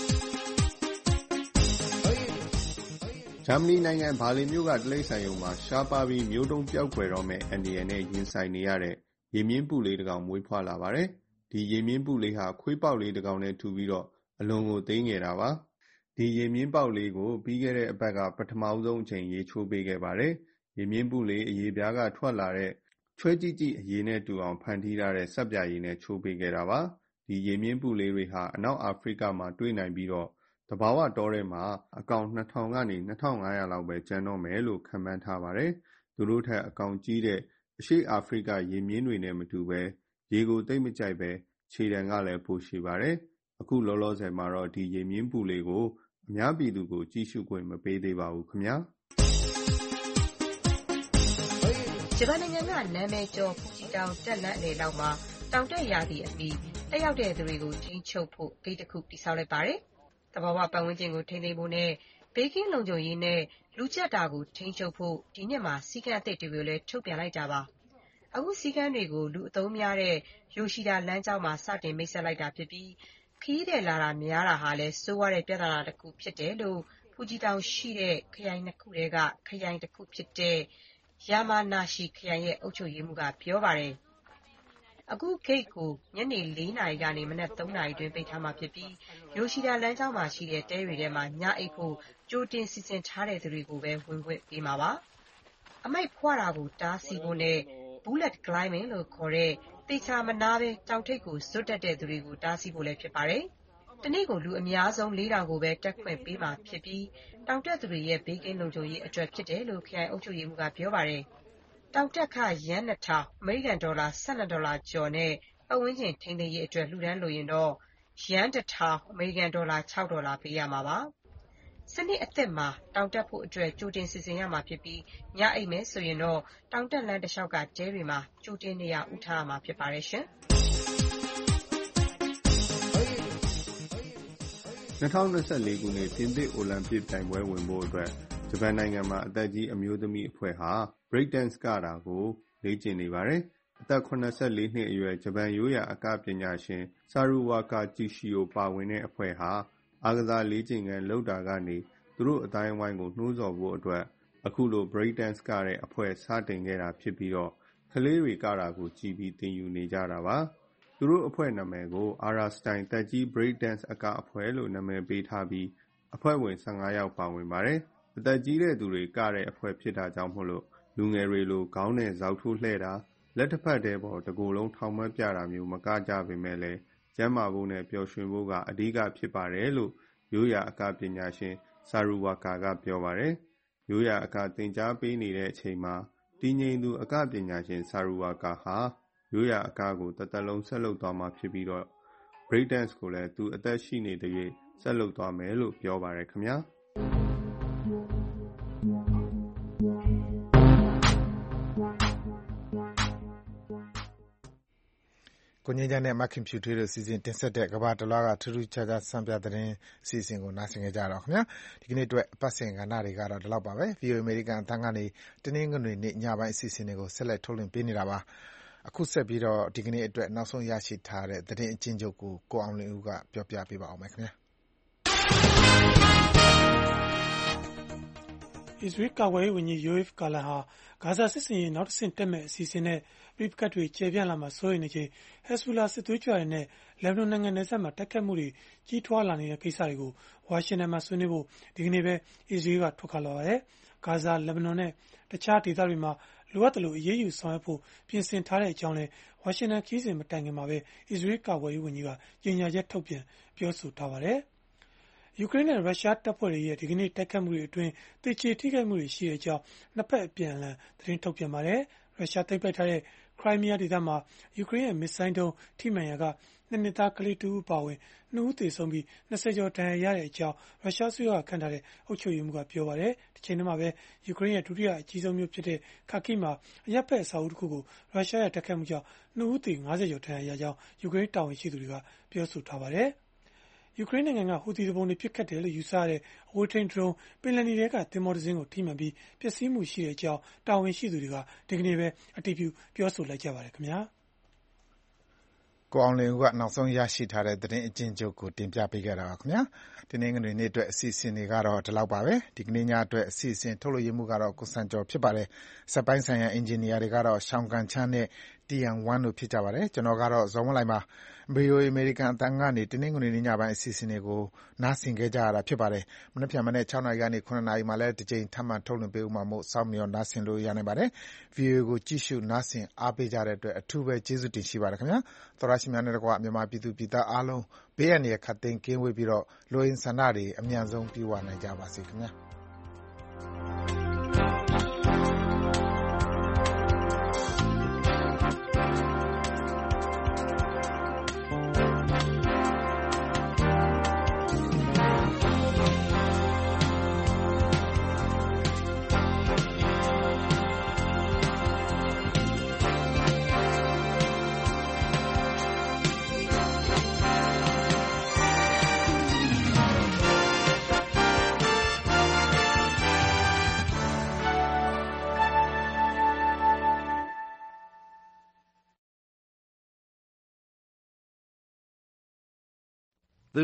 ဂျာမနီနိုင်ငံဘာလင်မြို့ကတလိပ်ဆန်ယုံမှာရှားပါပြီးမျိုးတုံးပြောက်ွယ်တော့မဲ့အန္တရာယ်နဲ့ရင်ဆိုင်နေရတဲ့ရေမြင့်ပုလေးတစ်ကောင်မွေးဖွားလာပါတယ်။ဒီရေမြင့်ပုလေးဟာခွေးပေါက်လေးတစ်ကောင်နဲ့ထူပြီးတော့အလွန်ကိုသိမ်းငယ်တာပါ။ဒီရေမြင့်ပေါက်လေးကိုပြီးခဲ့တဲ့အပတ်ကပထမဆုံးအချိန်ရေချိုးပေးခဲ့ပါတယ်။ရေမြင့်ပုလေးအရေပြားကထွက်လာတဲ့ချွဲကြည့်အရေနဲ့တူအောင်ဖန်တီးထားတဲ့စက်ပြာရည်နဲ့ချိုးပေးခဲ့တာပါ။ဒီရေမြင့်ပုလေးတွေဟာအနောက်အာဖရိကမှာတွေ့နိုင်ပြီးတော့သဘာဝတောထဲမှာအကောင်2000ကနေ2500လောက်ပဲကျန်တော့မယ်လို့ခန့်မှန်းထားပါတယ်။သူတို့ထက်အကောင်ကြီးတဲ့အရှေ့အာဖရိကရေမြင့်တွေနဲ့မတူပဲရေကိုသိမ့်မကြိုက်ပဲခြေတံကလည်းပိုရှည်ပါတယ်။အခုလောလောဆယ်မှာတော့ဒီရေမြင့်ပုလေးကိုအများပြည်သူကိုကြည့်ရှုခွင့်မပေးသေးပါဘူးခင်ဗျာ။ဂျပန်နိုင်ငံကနာမည်ကျော်ဖူဂျီတောင်တက်လန့်အလယ်လောက်မှာတောင်တက်ရာသီအပြီးတက်ရောက်တဲ့သူတွေကိုထိန်းချုပ်ဖို့ဂိတ်တစ်ခုတည်ဆောက်လိုက်ပါတယ်။သဘာဝပတ်ဝန်းကျင်ကိုထိန်းသိမ်းဖို့နဲ့ဘေးကင်းလုံခြုံရေးနဲ့လူကျပ်တာကိုထိန်းချုပ်ဖို့ဒီနှစ်မှာစည်းကမ်းအသစ်တွေကိုလည်းထုတ်ပြန်လိုက်တာပါ။အခုစည်းကမ်းတွေကိုလူအသုံးများတဲ့ယိုရှိဒါလမ်းကြောင်းမှာစတင်မိတ်ဆက်လိုက်တာဖြစ်ပြီးခရီးသည်လာတာများတာဟာလည်းဆိုးဝါးတဲ့ပြဿနာတစ်ခုဖြစ်တယ်လို့ဖူဂျီတောင်ရှိတဲ့ခရိုင်2ခုထဲကခရိုင်တစ်ခုဖြစ်တဲ့ယာမာနာရှီခရိုင်ရဲ့အုပ်ချုပ်ရေးမှူးကပြောပါတယ်။အခုဂိတ်ကိုညနေ4 နာရီကနေမနက်3 နာရီတွင်ပိတ်ထားမှာဖြစ်ပြီးယိုရှိဒါလမ်းကြောင်းမှာရှိတဲ့တဲတွေထဲမှာညအိပ်ဖို့ကြိုတင်စီစဉ်ထားတဲ့သူတွေကိုပဲဝင်ခွင့်ပေးမှာပါ။အမိုက်ဖွတာကိုတားဆီးဖို့နဲ့ bullet climbing လို့ခေါ်တဲ့သေချာမနာပဲတောင်ထိပ်ကိုဇွတ်တက်တဲ့သူတွေကိုတားဆီးဖို့လည်းဖြစ်ပါတယ်။တနေ့ကိုလူအများဆုံး4,000ကိုပဲတက်ခွင့်ပေးမှာဖြစ်ပြီးတောင်တက်သူတွေရဲ့ဘေးကင်းလုံခြုံရေးအတွက်ဖြစ်တယ်လို့ခရိုင်အုပ်ချုပ်ရေးမှူးကပြောပါတယ်။တောင်တက်ခယန်း2000အမေရိကန်ဒေါ်လာ$12ကျော်နဲ့ပတ်ဝန်းကျင်ထိန်းသိမ်းရေးအတွက်လှူဒန်းလိုရင်တော့ယန်း1000အမေရိကန်ဒေါ်လာ$6ပေးရမှာပါ။စနစ်အသစ်မှာတောင်တက်ဖို့အတွက်ကြိုတင်စီစဉ်ရမှာဖြစ်ပြီးညအိပ်မယ်ဆိုရင်တော့တောင်တက်လမ်းတစ်လျှောက်ကတဲတွေမှာကြိုတင်နေရာဥထားရမှာဖြစ်ပါတယ်ရှင်။ 2024 ခုနှစ်ပြင်သစ်အိုလံပစ်ပြိုင်ပွဲဝင်ဖို့အတွက်ဂျပန်နိုင်ငံမှာအသက်ကြီးအမျိုးသမီးအဖွဲ့ဟာ break dance ကတာကိုလေ့ကျင့်နေပါတယ်။အသက်74နှစ်အရွယ်ဂျပန်ရိုးရာအကပညာရှင်ဆာရူဝါကာဂျီရှီယိုပါဝင်တဲ့အဖွဲ့ဟာအားကစားလေ့ကျင့်ခန်းလုပ်တာကနေသူတို့အတိုင်းအဝိုင်းကိုနှိုးဆော်ဖို့အတွက်အခုလို break dance ကတဲ့အဖွဲ့စတင်ခဲ့တာဖြစ်ပြီးတော့ကလေးတွေကတာကိုကြည်ပြီးသင်ယူနေကြတာပါ။သူတို့အဖွဲ့နာမည်ကို Ara Style သက်ကြီး break dance အကအဖွဲ့လို့နာမည်ပေးထားပြီးအဖွဲ့ဝင်15ယောက်ပါဝင်ပါတယ်။အသက်ကြီးတဲ့သူတွေကတဲ့အဖွဲ့ဖြစ်တာကြောင့်မို့လို့လူငယ်တွေလိုခေါင်းနဲ့ဇောက်ထိုးလှဲ့တာလက်တစ်ဖက်တည်းပေါ်တစ်ကိုယ်လုံးထောင်မပြတာမျိုးမကကြပေမဲ့လည်းကျန်းမာဖို့နဲ့ပျော်ရွှင်ဖို့ကအဓိကဖြစ်ပါတယ်လို့ရိုးရာအကပညာရှင်ဆာရူဝါကာကပြောပါတယ်။ရိုးရာအကသင်ကြားပေးနေတဲ့အချိန်မှာတည်ငြိမ်သူအကပညာရှင်ဆာရူဝါကာဟာရိုးရာအကကိုတစ်သက်လုံးဆက်လုပ်သွားမှာဖြစ်ပြီးတော့ break dance ကိုလည်းသူအသက်ရှိနေတဲ့၍ဆက်လုပ်သွားမယ်လို့ပြောပါတယ်ခင်ဗျာ။ကိုငြိမ်းချမ်းနဲ့မခင်ဖြူထွေးတို့စီစဉ်တင်ဆက်တဲ့ကမ္ဘာတလွှားကထူးထူးခြားခြားစံပြသတင်းအစီအစဉ်ကိုနားဆင်ကြတော့ခင်ဗျာဒီကနေ့အတွက်အပတ်စဉ်ကဏ္ဍတွေကတော့ဒီလောက်ပါပဲ VOA American အသံကနေတနင်္ဂနွေနေ့ညပိုင်းအစီအစဉ်တွေကိုဆက်လက်ထုတ်လွှင့်ပေးနေတာပါအခုဆက်ပြီးတော့ဒီကနေ့အတွက်နောက်ဆုံးရရှိထားတဲ့သတင်းအကျဉ်းချုပ်ကိုကိုအောင်လင်းဦးကပြောပြပေးပါအောင်မယ်ခင်ဗျာအစ္စရေးကာကွယ်ရေးဝန်ကြီး Yoav Gallant ဟာဂါဇာစစ်ဆင်ရေးနောက်တစ်ဆင့်တက်မဲ့အစီအစဉ်နဲ့ပြစ်ခတ်တွေကျေပြန့်လာမှာစိုးရိမ်နေချိန် Hezbollah စစ်သွေးကြွတွေနဲ့လက်ဘနွန်နိုင်ငံနယ်စပ်မှာတိုက်ခတ်မှုတွေကြီးထွားလာနေတဲ့ကိစ္စတွေကိုဝါရှင်တန်မှာဆွေးနွေးဖို့ဒီကနေ့ပဲအစ္စရေးကထွက်ခွာလာပါတယ်။ဂါဇာလက်ဘနွန်နဲ့တခြားဒေသတွေမှာလိုအပ်တယ်လို့အရေးယူဆောင်ရွက်ဖို့ပြင်ဆင်ထားတဲ့အကြောင်းလဲဝါရှင်တန်ခီးစဉ်မတိုင်ခင်မှာပဲအစ္စရေးကာကွယ်ရေးဝန်ကြီးကကြေညာချက်ထုတ်ပြန်ပြောဆိုထားပါတယ်။ယူကရိန်းနဲ့ရုရှားတပ်ဖွဲ့တွေရဲ့ဒီကနေ့တိုက်ခတ်မှုတွေအတွင်းသေကျေထိခိုက်မှုတွေရှိတဲ့အကြောင်းနှစ်ဖက်အပြန်အလှန်သတင်းထုတ်ပြန်ပါတယ်။ရုရှားသိမ်းပိုက်ထားတဲ့ခရိုင်းမီးယားဒေသမှာယူကရိန်းရဲ့မစ်ဇိုင်းဒုံးထိမှန်ရာက2 နှစ်သားကလေး2ဦးပါဝင်2ဦးသေဆုံးပြီး20ကျော်ဒဏ်ရာရတဲ့အကြောင်းရုရှားစစ်တပ်ကခန့်ထားတဲ့အုပ်ချုပ်ရေးမှူးကပြောပါတယ်။ဒီချိန်ထဲမှာပဲယူကရိန်းရဲ့ဒုတိယအကြီးဆုံးမြို့ဖြစ်တဲ့ခါကိမှာအရပ်ဘက်အဆောက်အဦတစ်ခုကိုရုရှားရဲ့တိုက်ခိုက်မှုကြောင့်2ဦးသေ50ကျော်ဒဏ်ရာရကြောင်းယူကရိန်းတာဝန်ရှိသူတွေကပြောဆိုထားပါတယ်။ယူကရိန်းနိုင်ငံကဟူသီသူပုန်တွေပစ်ခတ်တယ်လို့ယူဆရတဲ့အဝေးထိန်းဒရုန်းပင်လယ်နီထဲကသင်္ဘောတစ်စင်းကိုထိမှန်ပြီးပျက်စီးမှုရှိတဲ့အကြောင်းတာဝန်ရှိသူတွေကဒီကနေ့ပဲအတည်ပြုပြောဆိုလိုက်ကြပါတယ်ခင်ဗျာကိုအောင်လင်းဦးကနောက်ဆုံးရရှိထားတဲ့သတင်းအကျဉ်းချုပ်ကိုတင်ပြပေးခဲ့တာပါခင်ဗျာဒီနေ့ငွေနေ့အတွက်အစီအစဉ်တွေကတော့ဒီလောက်ပါပဲဒီကနေ့ညအတွက်အစီအစဉ်ထုတ်လွှင့်ရမှုကတော့ကိုစံကျော်ဖြစ်ပါတယ်စက်ပိုင်းဆိုင်ရာအင်ဂျင်နီယာတွေကတော့ရှောင်းကန်ချမ်းနဲ့TN1 တို့ဖြစ်ကြပါတယ်ကျွန်တော်ကတော့ဇော်မလိုက်ပါ VOA American အသံကနေတနင်္ဂနွေနေ့ညပိုင်းအစီအစဉ်တွေကိုနားဆင်ခဲ့ကြရတာဖြစ်ပါတယ်မနေ့ပြန်မနေ့6နာရီကနေ9နာရီမှလည်းတစ်ကြိမ်ထပ်မံထုတ်လွှင့်ပေးဦးမှာမို့စောင့်မျှော်နားဆင်လို့ရနိုင်ပါတယ် VOA ကိုကြည့်ရှုနားဆင်အားပေးကြတဲ့အတွက်အထူးပဲကျေးဇူးတင်ရှိပါတယ်ခင်ဗျာသောရရှိများနဲ့တကွမြန်မာပြည်သူပြည်သားအားလုံးဘေးရန်တွေခတ်သိမ်းကင်းဝေးပြီးတော့လိုအင်ဆန္ဒတွေအမြန်ဆုံးပြည့်ဝနိုင်ကြပါစေခင်ဗျာ